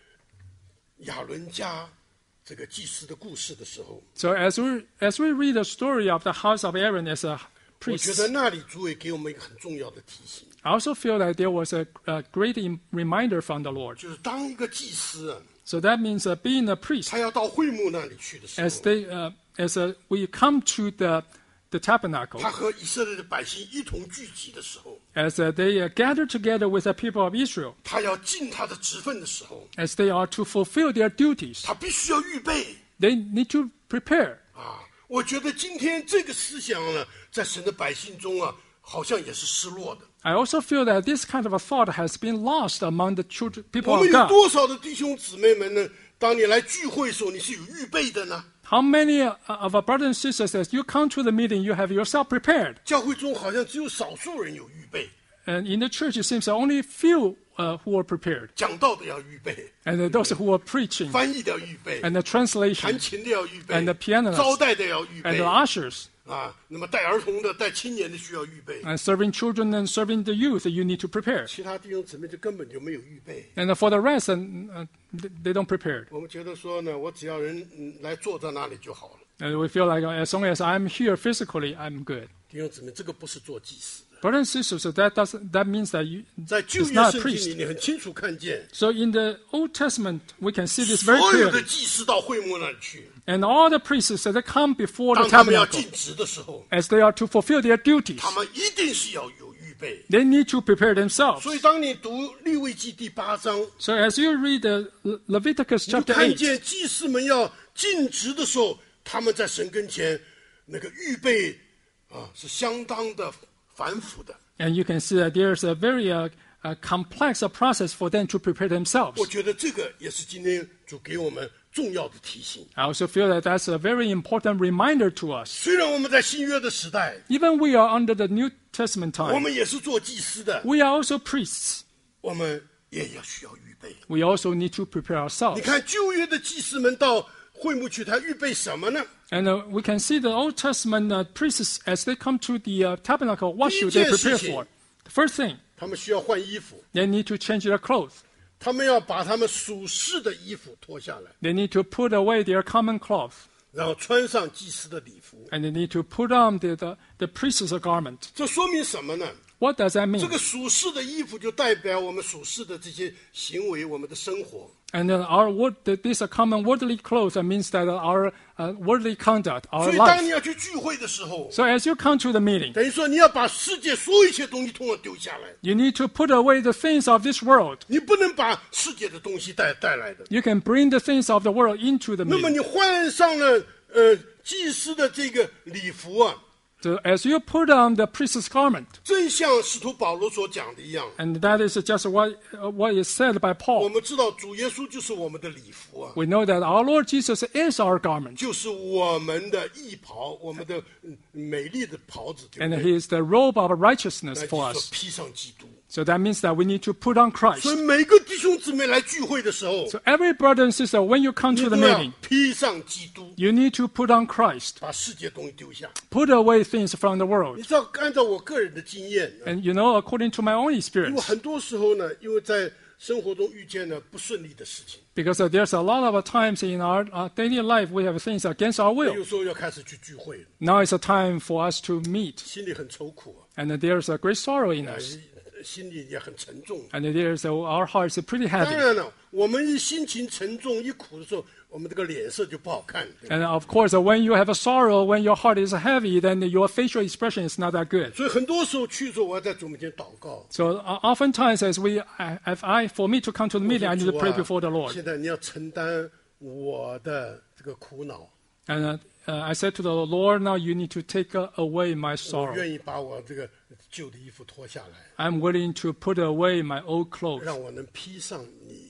亚伦家这个祭司的故事的时候， So as we as we read the story of the house of Aaron as a 我觉 priest, 得那里主也给我们一个很重要的提醒， I also feel that there was a, a great im- reminder from the Lord. 就是当一个祭司啊， So that means uh, being a priest, 他要到会幕那里去的时 as 候， they uh, as uh, we come to the the tabernacle, 他和以色列的百姓一同聚集的时候， as uh, they uh, gather together with the people of Israel, 他要尽他的职分的时候， as they are to fulfill their duties, 他必须要预备 they need to prepare. 啊。我觉得今天这个思想呢，在神的百姓中啊，好像也是失落的。 I also feel that this kind of a thought has been lost among the children, people 我 of 们有 God. 多少的弟兄姊妹们呢？当你来聚会的时候，你是有预备的呢？ How many uh, of our brothers and sisters, as you come to the meeting, you have yourself prepared? 教会中好像只有少数人有预备， And in the church, it seems that only few uh, who are prepared. 讲道的要预备， And uh, those who are preaching, 翻译的要预备， and the translation, 弹琴的要预备 and the pianists, 招待的要预 and 备 the ushers, 啊。那么带儿童的、带青年的需要预备， and serving children and serving the youth, you need to prepare. 其他弟兄姊妹就根本就没有预备。 And uh, for the rest, uh, uh, they don't prepare. 我们觉得说呢，我只要人嗯来坐在那里就好了。 And we feel like uh, as long as I'm here physically, I'm good. 弟兄姊妹，这个不是做祭司的。 Brothers and sisters, so that doesn't that means that you 在旧 it's 约 not a 圣经里， priest. 你很清楚看见， So in the Old Testament, we can see this 所 very 有的 clearly. 祭司到会幕那里去， And all the priests, as they come before the 当他们要 tabernacle, 尽职的时候， as they are to fulfill their duties, 他们一定是要有预备。 they need to prepare themselves. 所以，当你读利未记第八章， So as you read the Le- Leviticus 你就 chapter 看 eight, 见祭司们要尽职的时候，他们在神跟前那个预备啊，是相当的繁复的。 and you can see that there's a very uh, uh, complex uh, process for them to prepare themselves. 我觉得这个也是今天主给我们重要的提醒。 I also feel that that's a very important reminder to us. 虽然我们在新约的时代， Even we are under the New Testament 我 time, 们也是做祭司的， we are also priests. 我们也要需要预备。 We also need to prepare 你 ourselves. 看旧约的祭司们到会幕去，他预备什么呢？ And uh, we can see the Old Testament uh, priests, as they come to the uh, tabernacle, what should they prepare for? The first thing, 他们需要换衣服， they need to change their clothes. 他们要把他们属世的衣服脱下来， They need to put away their common cloth. 然后穿上祭司的礼服。 And they need to put on the, the, the priest's garment. 这说明什么呢？ What does that 这 mean? 个属世的衣服就代表我们属世的这些行为，我们的生活。 And then our word, this a common worldly clothes that means that our uh, worldly conduct, 所 our 以，当你 life. 要去聚会的时候， So as you come to the meeting, 等于说你要把世界所有一切东西通通丢下来， you need to put away the things of this world. 你不能把世界的东西带带来的。 You can bring the things of the world into the 那么 meeting. 你换上了呃祭司的这个礼服啊， So as you put on the priest's garment, 正像使徒保罗所讲的一样， and that is just what, uh, what is said by 我 Paul. 们知道主耶稣就是我们的礼服啊， We know that our Lord Jesus is our garment, 就是我们的衣袍，我们的嗯美丽的袍子，对 and 不 He 对？ is the robe of righteousness 来 for 说 us. 披上基督。 So that means that we need to put on 所 Christ. 以每个弟兄姊妹来聚会的时候， So every brother and sister, when you come 你 to 都 the 要 meeting, 披上基督， you need to put on Christ. 把世界东西丢下。 Put away things from the 你 world. 知道，按照我个人的经验， And you know, according to my own 因为 experience, 很多时候呢，因为在生活中遇见了不顺利的事情， because uh, there's a lot of times in our uh, daily life we have things against our 有 will. 时候要开始去聚会了， Now is a time for us to meet. 心里很愁苦啊， And there's a great sorrow in 呃 us. 心里也很沉重。 And there's uh, our hearts are pretty 当 heavy. 然了，我们一心情沉重、一苦的时候，我们这个脸色就不好看。对吧 And of course, uh, when you have a sorrow, when your heart is heavy, then your facial expression is not that good. 所以很多时候去的时候，我要在主面前祷告。 So uh, oftentimes, as we, I- if I, for me to come to the 我 meeting, 说 I need to 主 pray 啊 before the Lord. 现在你要承担我的这个苦恼， And uh, uh, I said to the Lord, now you need to take uh, away my 我 sorrow. 愿意把我这个旧的衣服脱下来， I'm willing to put away my old clothes. 让我能披上你。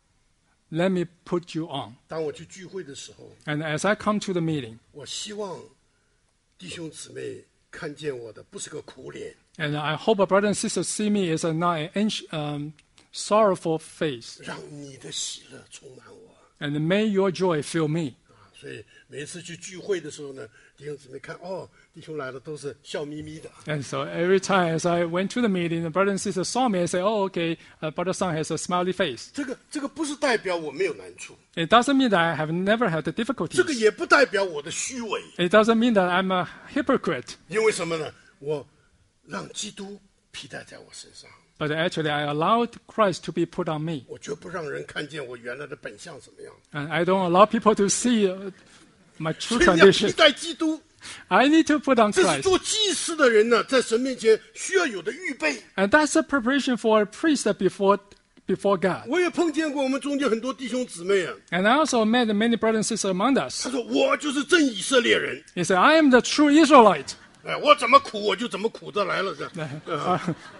Let me put you on. 当我去聚会的时候， And as I come to the meeting, 我希望弟兄姊妹看见我的不是个苦脸， and I hope a brother and sister see me as a not an anx- um, sorrowful face. 让你的喜乐充满我。 And may your joy fill me. 所以每一次去聚会的时候呢，弟兄姊妹看哦，弟兄来了都是笑眯眯的。 And so every time as I went to the meeting, the brother and sister saw me and say, "Oh, okay, uh, Brother Song has a smiley face." 这个这个不是代表我没有难处， It doesn't mean that I have never had the 这个 difficulties. 也不代表我的虚伪， It doesn't mean that I'm a hypocrite. 因为什么呢？我让基督披戴在我身上， But actually, I allowed Christ to be put on me. 我绝不让人看见我原来的本相怎么样。 And I don't allow people to see uh, my 所 true 以你要披 condition. 戴基督， I need to put on 这是 Christ. 做祭司的人呢，在神面前需要有的预备。 And that's a preparation for a priest before, before God. 我也碰见过我们中间很多弟兄姊妹啊， And I also met many brothers and sisters among us. 他说我就是真以色列人， He said, I am the true Israelite. 哎，我怎么苦我就怎么苦得来了，这样。 Uh,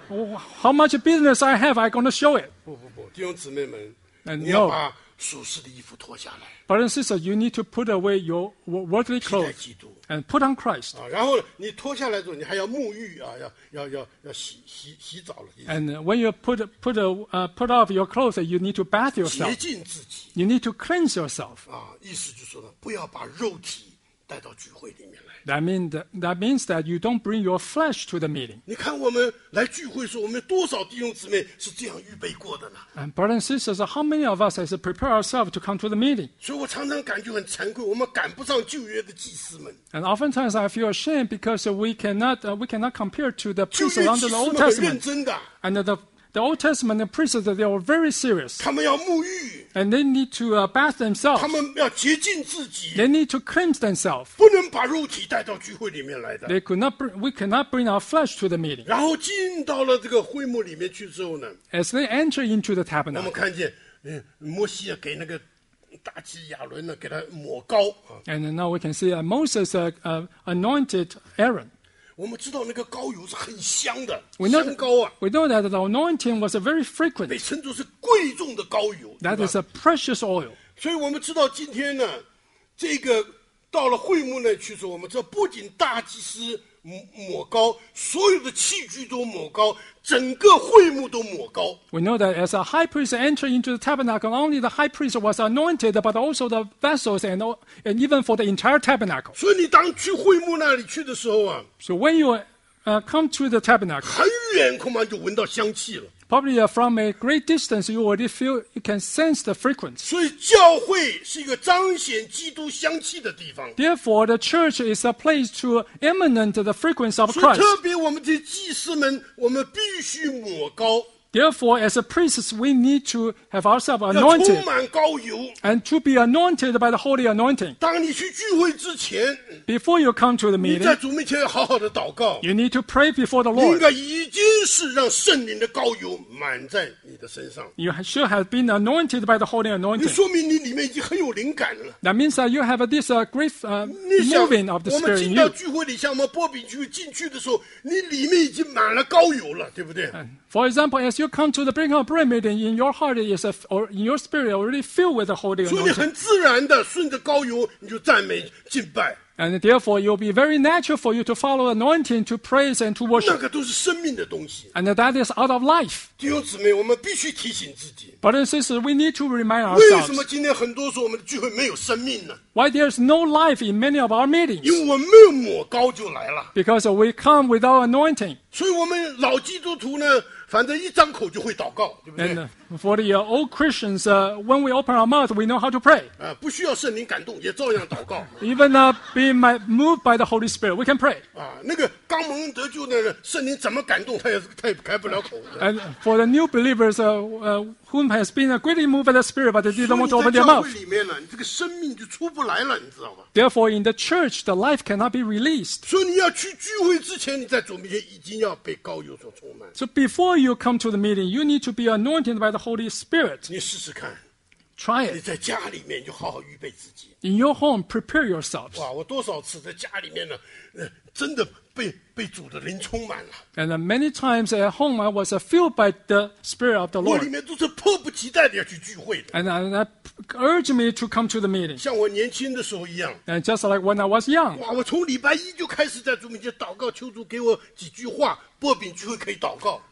how much business I have, I'm going to show it. 不不不，弟兄姊妹们， And 你要 no, 把属世的衣服脱下来， brothers and sisters, you need to put away your worldly 披戴 clothes 基督 and put on Christ. 啊。然后你脱下来之后，你还要沐浴啊，要要要要洗洗洗澡了，意思 And uh, when you put put a, uh, put off your clothes, you need to bath 洁 yourself. 净自己 You need to cleanse yourself. 啊。意思就是说呢，不要把肉体带到聚会里面来。 That means that, that means that you don't bring your flesh to the meeting. 你看我们来聚会的时候，我们有多少弟兄姊妹是这样预备过的呢？ And brothers and sisters, how many of us has prepared ourselves to come to the meeting? 所以我常常感觉很惭愧，我们赶不上旧约的祭司们。 And oftentimes I feel ashamed because we cannot uh, we cannot compare to the 旧 priests 约 under 祭 the 司 Old 们很认 Testament. 真的， And the the Old Testament the priests they were very serious, 他们要沐浴， and they need to uh, bath 他 themselves. 们要洁净自己， They need to cleanse themselves. 不能把肉体带到聚会里面来的。 They could not br- we cannot bring our flesh to the meeting. 然后进到了这个会幕里面去之后呢， As they enter into the 我们 tabernacle, 看见，嗯，摩西啊给那个大祭亚伦呢给他抹膏啊。 and now we can see uh, Moses uh, uh, anointed Aaron. 我们知道那个膏油是很香的， We know 香膏啊， we know that the anointing was a very 被 frequent. 称作是贵重的膏油。对 That 吧 is a precious oil. 所以我们知道今天呢，这个到了会幕那去的时候，我们知道不仅大祭司抹抹膏，所有的器具都抹膏，整个会幕都抹膏。 We know that as a high priest entered into the tabernacle, not only the high priest was anointed, but also the vessels and, all- and even for the entire tabernacle. 所以你当去会幕那里去的时候啊， So when you uh, come to the tabernacle, 很远恐怕就闻到香气了。 probably uh, from a great distance, you already feel, you can sense the fragrance. 所以教会是一个彰显基督香气的地方。 Therefore, the church is a place to emanate the fragrance of 所以 Christ. 特别我们这些祭司们，我们必须抹膏， Therefore, as a priests, we need to have ourselves 要 anointed 充满膏油。 and to be anointed by the holy anointing. 当你去聚会之前， Before you come to the 你在 meeting, 主面前要好好的祷告。 you need to pray before the 你应 Lord. 该已经是让圣灵的膏油满在你的身上， You should have been anointed by the holy 你 anointing. 说明你里面已经很有灵感了。 That means that you have this uh, great uh, 你想， moving of the 我们 Spirit 进 in 到 you. 聚会里，像我们波比聚会进去的时候，你里面已经满了膏油了，对不对？ For example, as you come to the breaking of bread meeting, in your heart is a, or in your spirit already filled with the holy 所以你 anointing. 很自然的顺着膏油，你就赞美敬拜， And therefore, it will be very natural for you to follow anointing, to praise and to 那 worship. 个都是生命的东西。 And that is out of life. 弟兄姊妹，我们必须提醒自己， Brothers and sisters, we need to remind 为什么 ourselves 今天很多时候我们的聚会没有生命呢？ why there's no life in many of our 因 meetings. 为我们没有抹膏就来了。 Because we come without anointing. 所以我们老基督徒呢，反正一张口就会祷告，对不对？ And uh, for the uh, old Christians, uh, when we open our mouth, we know how to pray. 啊，不需要圣灵感动，也照样祷告 Even uh, being my, moved by the Holy Spirit, we can pray. 啊。那个刚蒙恩得救的人，圣灵怎么感动，他也是他也开不了口的。 And for the new believers uh, uh, whom has been uh, greatly moved by the Spirit, but they 所以 didn't want to 你在 open their 教会 mouth. 里面呢，你这个生命就出不来了，你知道吧？ Therefore, in the church, the life cannot be released. 所以你要去聚会之前，你在主面前已经要被膏油所充满。 So before you come to the meeting, you need to be anointed by the Holy Spirit. 你试试看， Try 你 it. 在家里面就好好预备自己。 In your home, prepare yourselves. 哇，我多少次在家里面呢，呃，真的被被主的灵充满了， And uh, many times at home, I was uh, filled by the Spirit of the 我里 Lord. 面都是迫不及待的要去聚会的， And uh, that urged me to come to the meeting. 像我年轻的时候一样。 And just like when I was young, 哇！我从礼拜一就开始在主面前祷告，求主给我几句话，波饼聚会可以祷告。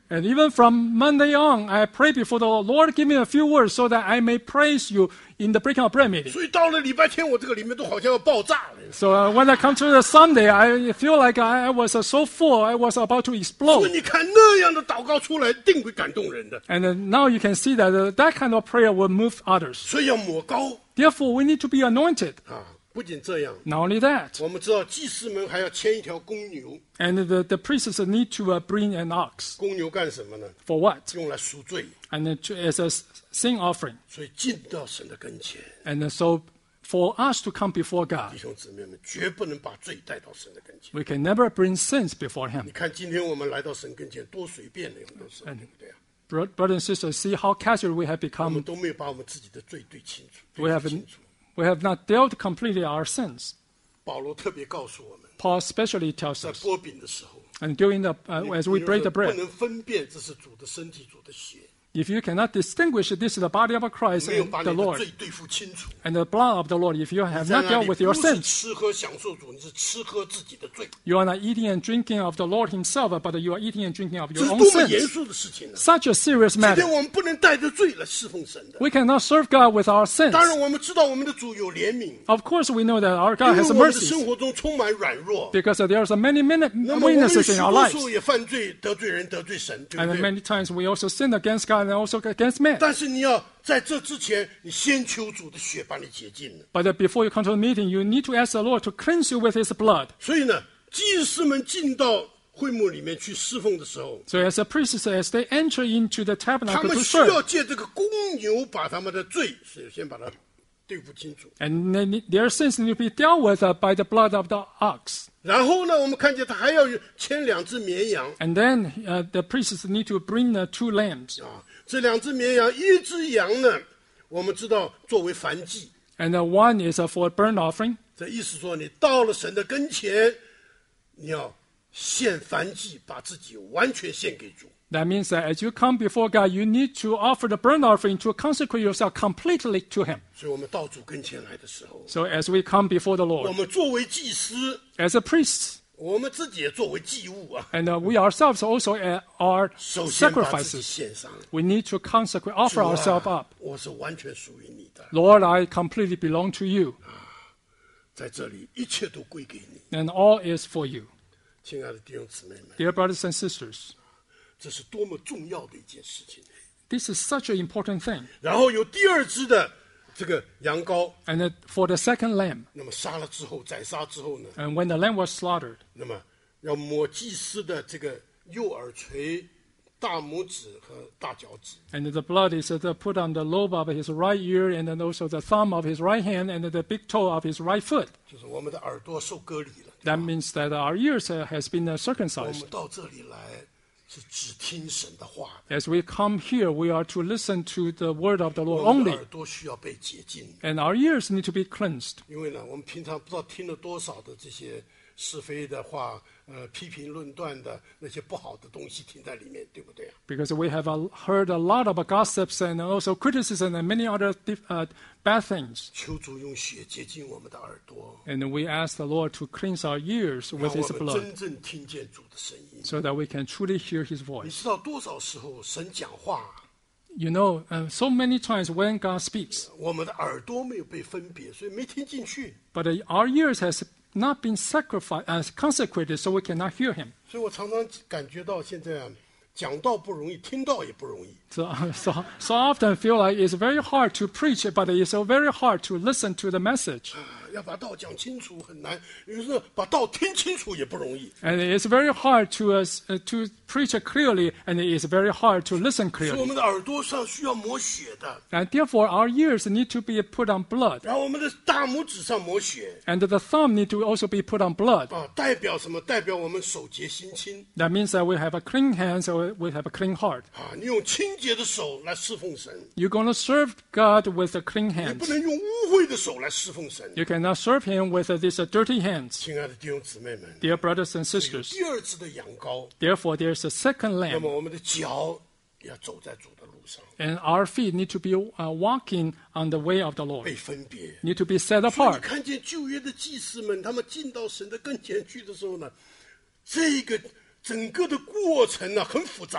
And even from Monday on, I pray before the Lord, Lord, give me a few words so that I may praise you in the breaking of bread meeting. 所以到了礼拜天，我这个里面都好像要爆炸了。 So uh, when I come to the Sunday, I feel like I, I was uh, so full, I was about to 所以 explode. 你看那样的祷告出来，定会感动人的。 And uh, now you can see that uh, that kind of prayer will move others. 所以要抹膏 Therefore, we need to be anointed. 啊！不仅这样， Not only that, 我们知道祭司们还要牵一条公牛。 and the, the priests need to uh, bring an ox. 公牛干什么呢？ For what? 用来赎罪， And uh, to- as a sin offering. 所以进到神的跟前。 And uh, so for us to come before 弟 God, 兄姊妹们，绝不能把罪带到神的跟前。 we can never bring sins before 你 Him. 看，今天我们来到神跟前，多随便的，有的时候，对不对啊？ Bro- Brothers and sisters, see how casual we have 我们 become. 都没有把我们自己的罪对清楚， We 对 have, 清楚。 we have not dealt completely our sins. 保罗特别告诉我们， Paul especially tells 在 us, 剥饼的时候， and during the, uh, 你 as we 你 break the 不 bread, 能分辨这是主的身体、主的血， if you cannot distinguish this is the body of Christ 没有 and 把 the 你的 Lord 罪对付清楚。 and the blood of the Lord, if you have 在 not 那 dealt 里 with 不 your 是 sins, 吃喝享受主，你是吃喝自己的罪， you are not eating and drinking of the Lord Himself, but you are eating and drinking of 这 your 是 own 多么严 sins. 肃的事情呢、 Such a serious 今 matter. 天我们不能带着罪来侍奉神的。 We cannot serve God with our sins. 当然，我们知道我们的主有怜悯， Of course, we know that our 因 God 为 has 我们的 mercies 生活中充满软弱。 because there are many, many 那么我们有 weaknesses 许 in our 多 lives. 时候也犯罪，得罪人，得罪神，对不 And 对？ many times we also sin against God and also against man. 但是你要在这之前，你先求主的血把你洁净了。 But uh, before you come to the meeting, you need to ask the Lord to cleanse you with His blood. 所以呢，祭司们进到会幕里面去侍奉的时候， So as the priests, as they enter into the 他 tabernacle 们 to 需要 serve, 借这个公牛把他们的罪首先把它对付清楚。 and they need- their sins need to be dealt with uh, by the blood of the ox. 然后呢，我们看见他还要牵两只绵羊 And then uh, the priests need to bring uh, two lambs. 啊，这两只绵羊，一只羊呢，我们知道作为燔祭， And uh, one is uh, for burnt offering. 这意思说你到了神的跟前，你要献燔祭，把自己完全献给主。 That means that as you come before God, you need to offer the burnt offering to consecrate yourself completely to Him. 所以我们到主跟前来的时候， So as we come before the 我 Lord, 们作为祭司， as a priest, 我们自己也作为祭物啊， and uh, we ourselves also uh, are 首先把自己 sacrifices. 献上。 We need to consecrate, offer 主啊 ourselves up. 我是完全属于你的， Lord, I completely belong to you, 在这里一切都归给你。 and all is for you. 亲爱的弟兄姊妹们， Dear brothers and sisters, 这是多么重要的一件事情。 this is such an important thing. 然后有第二只的这个羊羔， And uh, for the second lamb, 那么杀了之后，宰杀之后呢， and when the lamb was slaughtered, 那么要抹祭司的这个右耳垂、大拇指和大脚趾。 and the blood is uh, put on the lobe of his right ear, and then also the thumb of his right hand, and the big toe of his right foot. 就是我们的耳朵受割礼了。 That means that our ears uh, has been uh, 我 circumcised. 们到这里来是只听神的话， As we come here, we are to listen to the word of the 我 Lord 们的 only, 耳朵需要被洁净， and our ears need to be cleansed. 因为呢，我们平常不知道听了多少的这些是非的话，呃，批评论断的那些不好的东西听在里面，对不对啊？ Because we have uh, heard a lot of gossips and also criticism and many other dif- uh, bad things. 求主用血洁净我们的耳朵， And we ask the Lord to cleanse our ears 让 with 我 His 们 blood 真正听见主的声音。 so that we can truly hear His 你 voice. 知道多少时候神讲话， You know, uh, so many times when God speaks, 我们的耳朵没有被分别，所以没听进去。 but uh, our ears has not been sacrificed, uh, consecrated, so we cannot hear Him. 所以我常常感觉到现在啊，讲道不容易，听到也不容易。 So, so, so often feel like it's very hard to preach, but it's so very hard to listen to the message. 啊，要把道讲清楚很难，有时候把道听清楚也不容易。 And it's very hard to, uh, s- uh, to preach clearly, and it's very hard to listen 所以我 clearly. 们的耳朵上需要抹血的， And therefore, our ears need to be put on blood, 然后我们的大拇指上抹血 and the thumb need to also be put on blood. 啊，代表什么？代表我们手洁心清 That means that we have a clean hands, or we have a clean heart. 啊！你用清洁的手来侍奉神， You're going to serve God with a clean 你不 hands. 能用污秽的手来侍奉神。 You cannot serve Him with uh, these uh, dirty hands. 亲爱的弟兄姊妹们， Dear brothers and 有 sisters, 第二次的羊羔， therefore there's a second 那 lamb, 么我们的脚要走在主的路上， and our feet need to be uh, walking on the way of the 被 Lord, 分别。 need to be set 所以你 apart. 看见旧约的祭司们，他们进到神的跟前去的时候呢，这个整个的过程呢很复杂。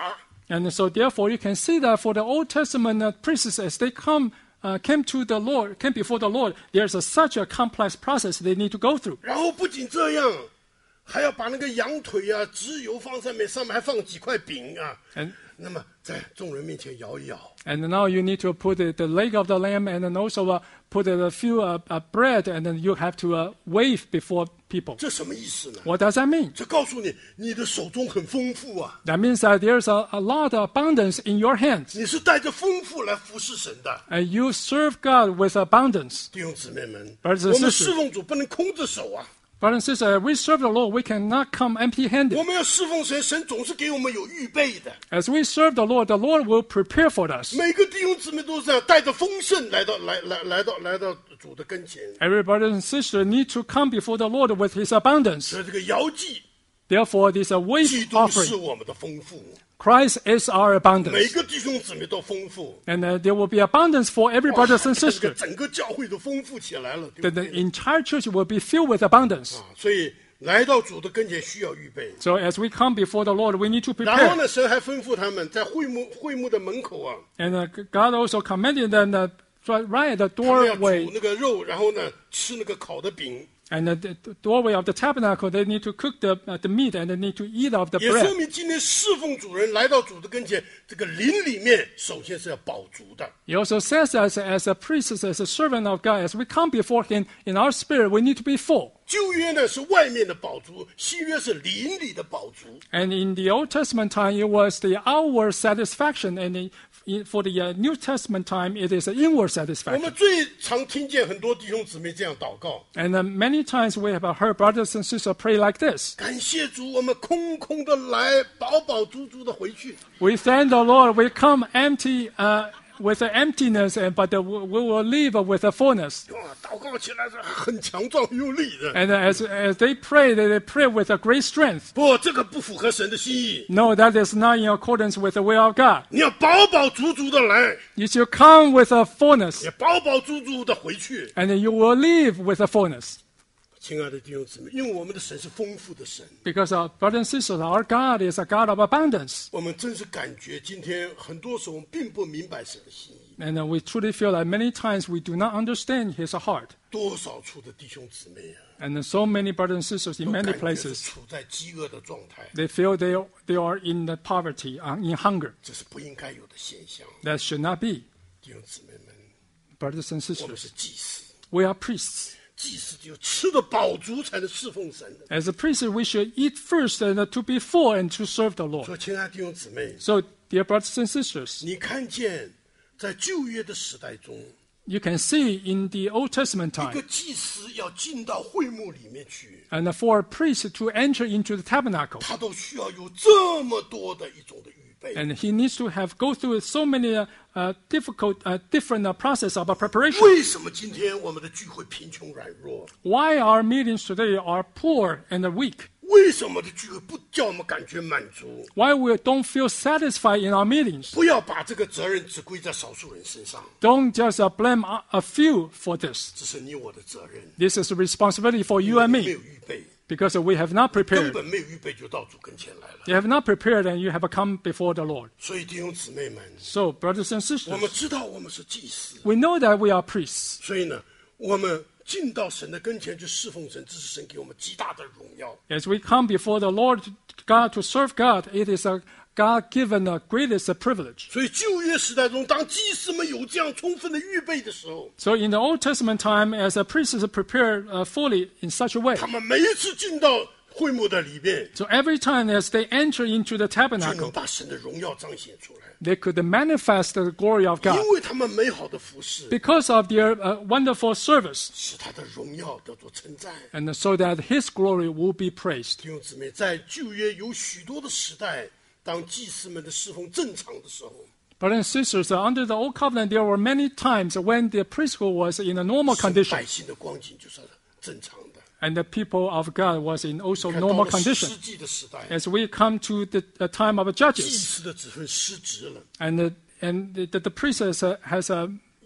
And so therefore you can see that for the Old Testament uh, priests, as they come uh, came to the Lord, came before the Lord, there's a, such a complex process they need to go through. 然后不仅这样，还要把那个羊腿啊、脂油放上面，上面还放几块饼啊。 And 那么在众人面前摇一摇。 And now you need to put the, the leg of the lamb and then also uh, put a few uh, uh, bread and then you have to uh, wave before people. 这什么意思呢？ What does that mean? 这告诉你，你的手中很丰富啊， That means that there's a, a lot of abundance in your hands. 你是带着丰富来服侍神的。 And you serve God with abundance. 弟兄姊妹们， Brothers and 我们 sisters 侍奉主不能空着手啊， Brothers and sisters, we serve the Lord, we cannot come empty-handed. 我们要侍奉神，神总是给我们有预备的。 As we serve the Lord, the Lord will prepare for us. 每个弟兄姊妹都是这样，带着丰盛来到来来来到来到主的跟前。 Every brother and sister need to come before the Lord with his abundance. 所以这个摇祭， Therefore, this a 基 wave 督是 offering. 我们的丰富， Christ is our 每 abundance. 个弟兄姊妹都丰富。 And uh, there will be abundance for every 哇 brothers and 这个 sisters. 整个教会都丰富起来了，对 That 不 the 对？ entire church will be filled with abundance. 啊，所以来到主的跟前需要预备。 So as we come before the Lord, we need to 然后 prepare. 呢，神还吩咐他们在会幕会幕的门口啊， And uh, God also commanded them that right at the 他们要煮 doorway 那个肉，然后呢吃那个烤的饼， and the, the doorway of the tabernacle, they need to cook the, uh, the meat and they need to eat of the 也说 bread. 明今天侍奉主人来到主的跟前，这个灵里面首先是要饱足的。 He also says as, as a priest, as a servant of God, as we come before Him in our spirit, we need to be full. 旧约呢是外面的饱足，新约是灵里的饱足。 And in the Old Testament time, it was the outward satisfaction, and in, in, for the uh, New Testament time, it is the inward 我 satisfaction. 们最常听见很多弟兄姊妹这样祷告： And uh, many times we have heard brothers and sisters pray like this. 感谢主，我们空空的来，饱饱足足的回去。 We thank the Lord. We come empty, uh, with an emptiness, and but uh, we we will leave with a fullness. 哇，祷告起来是很强壮有力的。 And uh, as as they pray, they, they pray with a great strength. 不，这个不符合神的心意。 No, that is not in accordance with the will of God. 你要饱饱足足的来， You should come with a fullness, 也饱饱足足的回去。 and then you will leave with a fullness. 亲爱的弟兄姊妹，因为我们的神是丰富的神， Because our brothers and sisters, our God is a God of abundance. 我们真是感觉今天很多时候我们并不明白神的心意。 And uh, we truly feel that many times we do not understand His heart. 多少处的弟兄姊妹啊， And uh, so many brothers and sisters in 都 many 感觉是 places, 处在饥饿的状态， they feel they, they are in the poverty, uh, in hunger. 这是不应该有的现象。 That should not be. 弟兄姊妹们， Brothers and 我们 sisters, 是祭司， we are priests. 祭司只有吃得饱足才能侍奉神的。 As a priest, we should eat first and uh, to be full and to serve the Lord. 所以，亲爱的弟兄姊妹， So, dear brothers and sisters, 你看见在旧约的时代中， you can see in the Old Testament 一个 time, 祭司要进到会幕里面去， and for a priest to enter into the tabernacle, 他都需要有这么多的一种的预备。 and he needs to have go through so many uh, uh, difficult, uh, different uh, process of uh, preparation. 为什么今天我们的聚会贫穷软弱？ Why our meetings today are poor and uh, weak? 为什么的聚会不叫我们感觉满足？ Why we don't feel satisfied in our meetings? 不要把这个责任只归在少数人身上， Don't just uh, blame a, a few for this. 这是你我的责任。 This is a responsibility for you and 没 me 有预备， because we have not 根 prepared. 本没有预备就到主跟前来了。 You have not prepared and you have come before the Lord. 所以弟兄姊妹们， So, brothers and 我们 sisters, 知道我们是祭司， we know that we are priests. 所以呢，我们进到神的跟前去侍奉神，这是神给我们极大的荣耀。 As we come before the Lord God to serve God, it is a God-given uh, greatest privilege. 所以旧约时代中，当祭司们有这样充分的预备的时候， So in the Old Testament time, as a priest is prepared uh, fully in such a way, 他们每一次进到会幕的里面， so every time as they enter into the 就能 tabernacle, 把神的荣耀彰显出来， they could manifest the glory of God 因为他们美好的服饰， because of their uh, wonderful service, 使他的荣耀得到称赞。 and so that His glory will be praised. 弟兄姊妹，在旧约有许多的时代，当祭司们的侍奉正常的时候， Brothers and sisters, uh, under the Old Covenant, there were many times when the priesthood was in a normal 神 condition, 百姓的光景就是正常的。 and the people of God was in also 看到 normal 了 condition. 世纪的时代， As we come to the, the time of 祭 Judges, 司的子孙失职了， and the, and the, the, the priest has a, has a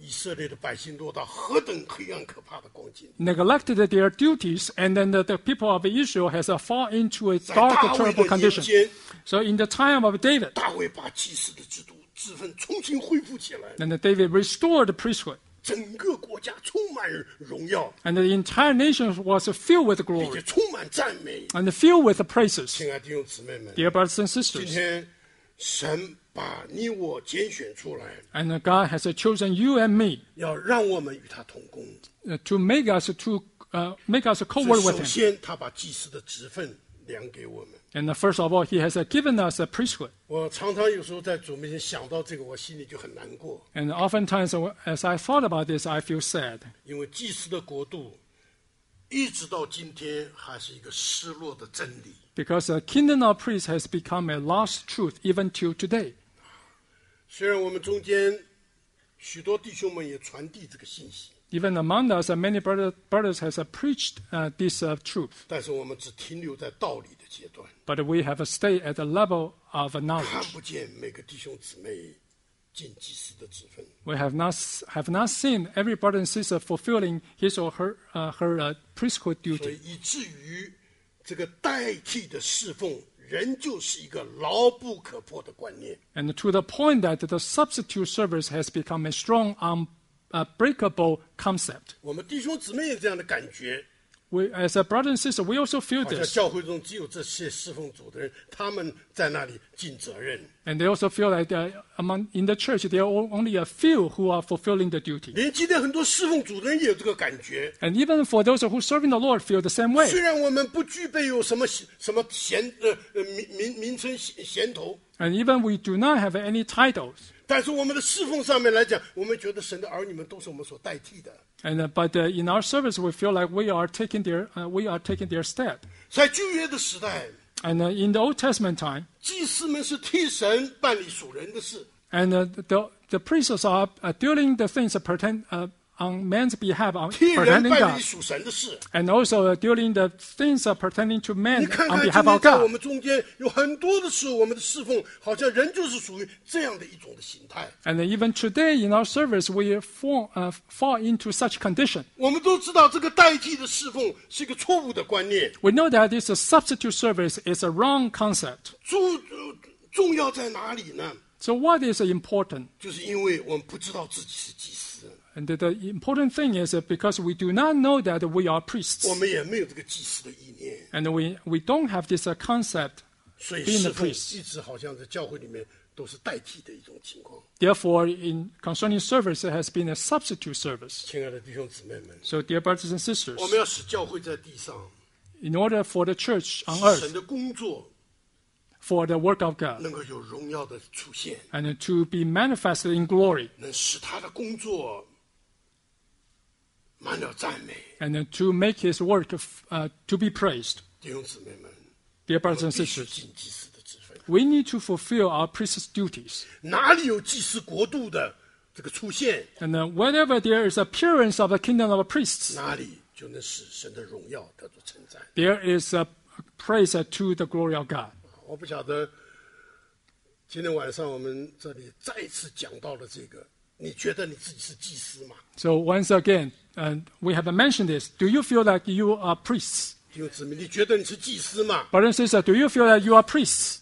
以色列的百姓落到何等黑暗可怕的光景。 neglected their duties, and then the, the people of Israel has uh, fall into a 在 dark, 大卫 terrible 的年 condition. 间， So in the time of David, 大卫把祭司的制度、职分重新恢复起来， and David restored the priesthood, 整个国家充满荣耀， and the entire nation was filled with 并且 glory 充满赞美。 and filled with praises. 亲爱的弟兄姊妹们， Dear brothers and 今 sisters, 天神把你我拣选出来， and God has chosen you and me 要让我们与他同工。 uh, to make us to uh, make us 所 co-work 以 with 首 Him. 先，他把祭司的职分量给我们。 And uh, first of all, He has uh, given us a priesthood. 我常常有时候在主面前想到这个，我心里就很难过， And oftentimes, uh, as I thought about this, I feel sad 因为祭司的国度一直到今天还是一个失落的真理。 because the kingdom of priests has become a lost truth even till today. 虽然我们中间许多弟兄们也传递这个信息， Even among us, uh, many brother, brothers has uh, preached uh, this uh, truth, 但是我们只停留在道理的阶段， but we have stayed at the level of 看 knowledge. 不见每个弟兄姊妹尽祭司的职分。 We have not have not seen every brother and sister fulfilling his or her uh, her uh, priesthood 所 duty, 以以至于这个代替的侍奉仍旧是一个牢不可破的观念。 and to the point that the substitute service has become a strong, unbreakable concept. 我们弟兄姊妹也这样的感觉， We, as a brother and sister, we also feel 好像 this, 教会中只有这些侍奉主的人，他们在那里尽责任。 and they also feel like uh, among in the church there are only a few who are fulfilling the duty. 连今天很多侍奉主的人也有这个感觉。 And even for those who serving the Lord, feel the same way. 虽然我们不具备有什么什么衔呃呃名名名称衔衔头， And even we do not have any titles. 但是我们的侍奉上面来讲，我们觉得神的儿女们都是我们所代替的。 And uh, but uh, in our service, we feel like we are taking their uh, we are taking their stead. 在旧约的时代， And uh, in the Old Testament time, 祭司们是替神办理属人的事， and uh, the the priests are uh, dealing the things that pertain uh, on man's behalf, on 替人 pertaining 办 God, 理属神的事。 and also uh, dealing the things that pertaining to 你 man 看 on 看今 behalf 天 of 在我 God. 们中间有很多的时候，我们的侍奉好像仍旧是属于这样的一种的形态。 And uh, even today in our service, we fall, uh, fall into such condition. 我们都知道这个代替的侍奉是一个错误的观念。 We know that this uh, substitute service is a wrong concept. 重呃重要在哪里呢？ So what is important? 就是因为我们不知道自己是祭司， And the, the important thing is that because we do not know that we are priests, 我们也没有这个祭司的意念， and we, we don't have this uh, concept, 所以 being 侍 a 奉 priest. 一直好像在教会里面都是代替的一种情况。 Therefore, in concerning service, it has been a substitute service. 亲爱的弟兄姊妹们， So, dear brothers and sisters, 我们要使教会在地上， in order for the church on 使 earth, 神的工作 for the work of God, 能够有荣耀的出现， and to be manifested in glory, 能使他的工作满了赞美。 and to make his work uh, to be praised. 弟兄姊妹们， Dear 我 brothers 们 and 必须 sisters, 尽祭司的职分。 we need to fulfill our priest's duties. 哪里有祭司国度的这个出现， And uh, whenever there is appearance of the kingdom of priests, 哪里就能使神的荣耀得到称赞。 there is a praise to the glory of God. 我不晓得今天晚上我们这里再一次讲到了这个，你觉得你自己是祭司吗？ So once again, and we have mentioned this, do you feel like you are priests? 弟兄姊妹，你觉得你是祭司吗？ Brothers and sisters, do you feel like you are priests?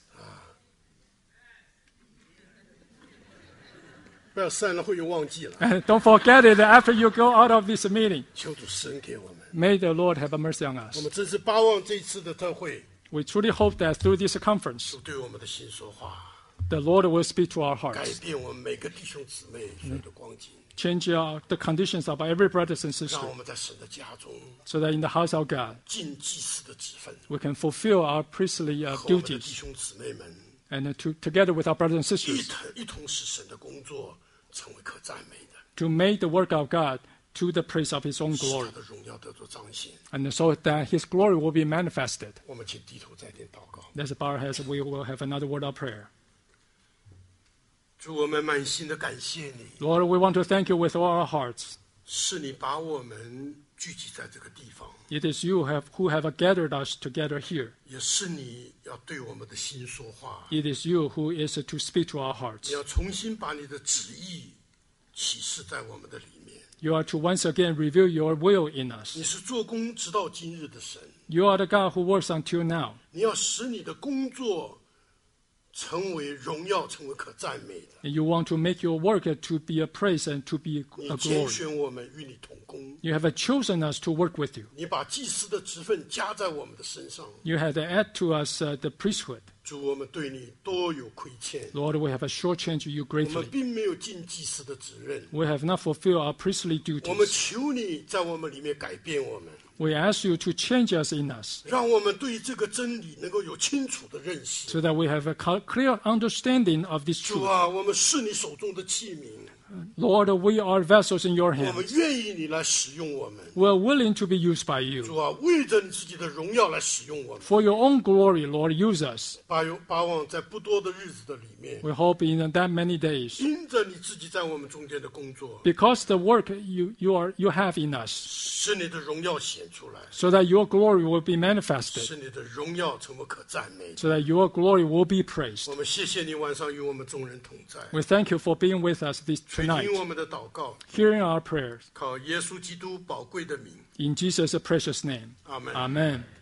不要散了会又忘记了。 And don't forget it after you go out of this meeting. 求主神给我们， May the Lord have mercy on 我 us. 们真是巴望这次的特会， We truly hope that through this conference, 主对我们的心说话， the Lord will speak to our 改 hearts, 变我们每个弟兄姊妹所有的光景， change our, the conditions of every brothers and 让 sisters, 我们在神的家中 so that in the house of God, 尽祭司的职分， we can fulfill our priestly uh, 和我们的弟 duties, 兄姊妹们 and to, together with our brothers and 一 sisters, 同一同使神的工作成为可赞美的， to make the work of God to the praise of His own 使他 glory, 的荣耀得到彰显。 and so that His glory will be manifested. 我们请低头再点祷告。 Let's bow our heads. We will have another word of prayer. 主，我们满心的感谢你， Lord, we want to thank you with all our hearts. 是你把我们聚集在这个地方， It is you have, who have gathered us together here. 也是你要对我们的心说话， It is you who is to speak to our 你 hearts. 要重新把你的旨意启示在我们的里面。 You are to once again reveal your will in 你 us. 是做工直到今日的神， You are the God who works until now. 你要使你的工作成为荣耀，成为可赞美的。 And you want to make your work to be a praise and to be 你 a 拣 glory. 选我们与你同工， You have chosen us to work with you. 你把祭司的职分加在我们的身上。 You have added to us uh, the priesthood. 主，我们对你多有亏欠， Lord, we have shortchanged you 我们 greatly. 并没有尽祭司的责任。 We have not fulfilled our priestly 我们 duties. 求你在我们里面改变我们， We ask you to change us in us 让我们对这个真理能够有清楚的认识。 so that we have a co- clear understanding of this 主 truth. 啊，我们是你手中的器皿， Lord, we are vessels in your 我们 hands. 愿意你来使用我们。 We are willing to be used by you. 主啊，为着你自己的荣耀来使用我们， For your own glory, Lord, use us. 把有把望在不多的日子的里面， We hope in that many days. 因着你自己在我们中间的工作， Because the work you, you, are, you have in us, 使你的荣耀显出来， so that your glory will be manifested, 使你的荣耀成为可赞美。 so that your glory will be praised. 我们谢谢你晚上与我们众人同在， We thank you for being with us this 垂 tonight, 听我们的祷告， hearing our prayers. 靠耶稣基督宝贵的名， In Jesus' precious name. 阿门。 Amen.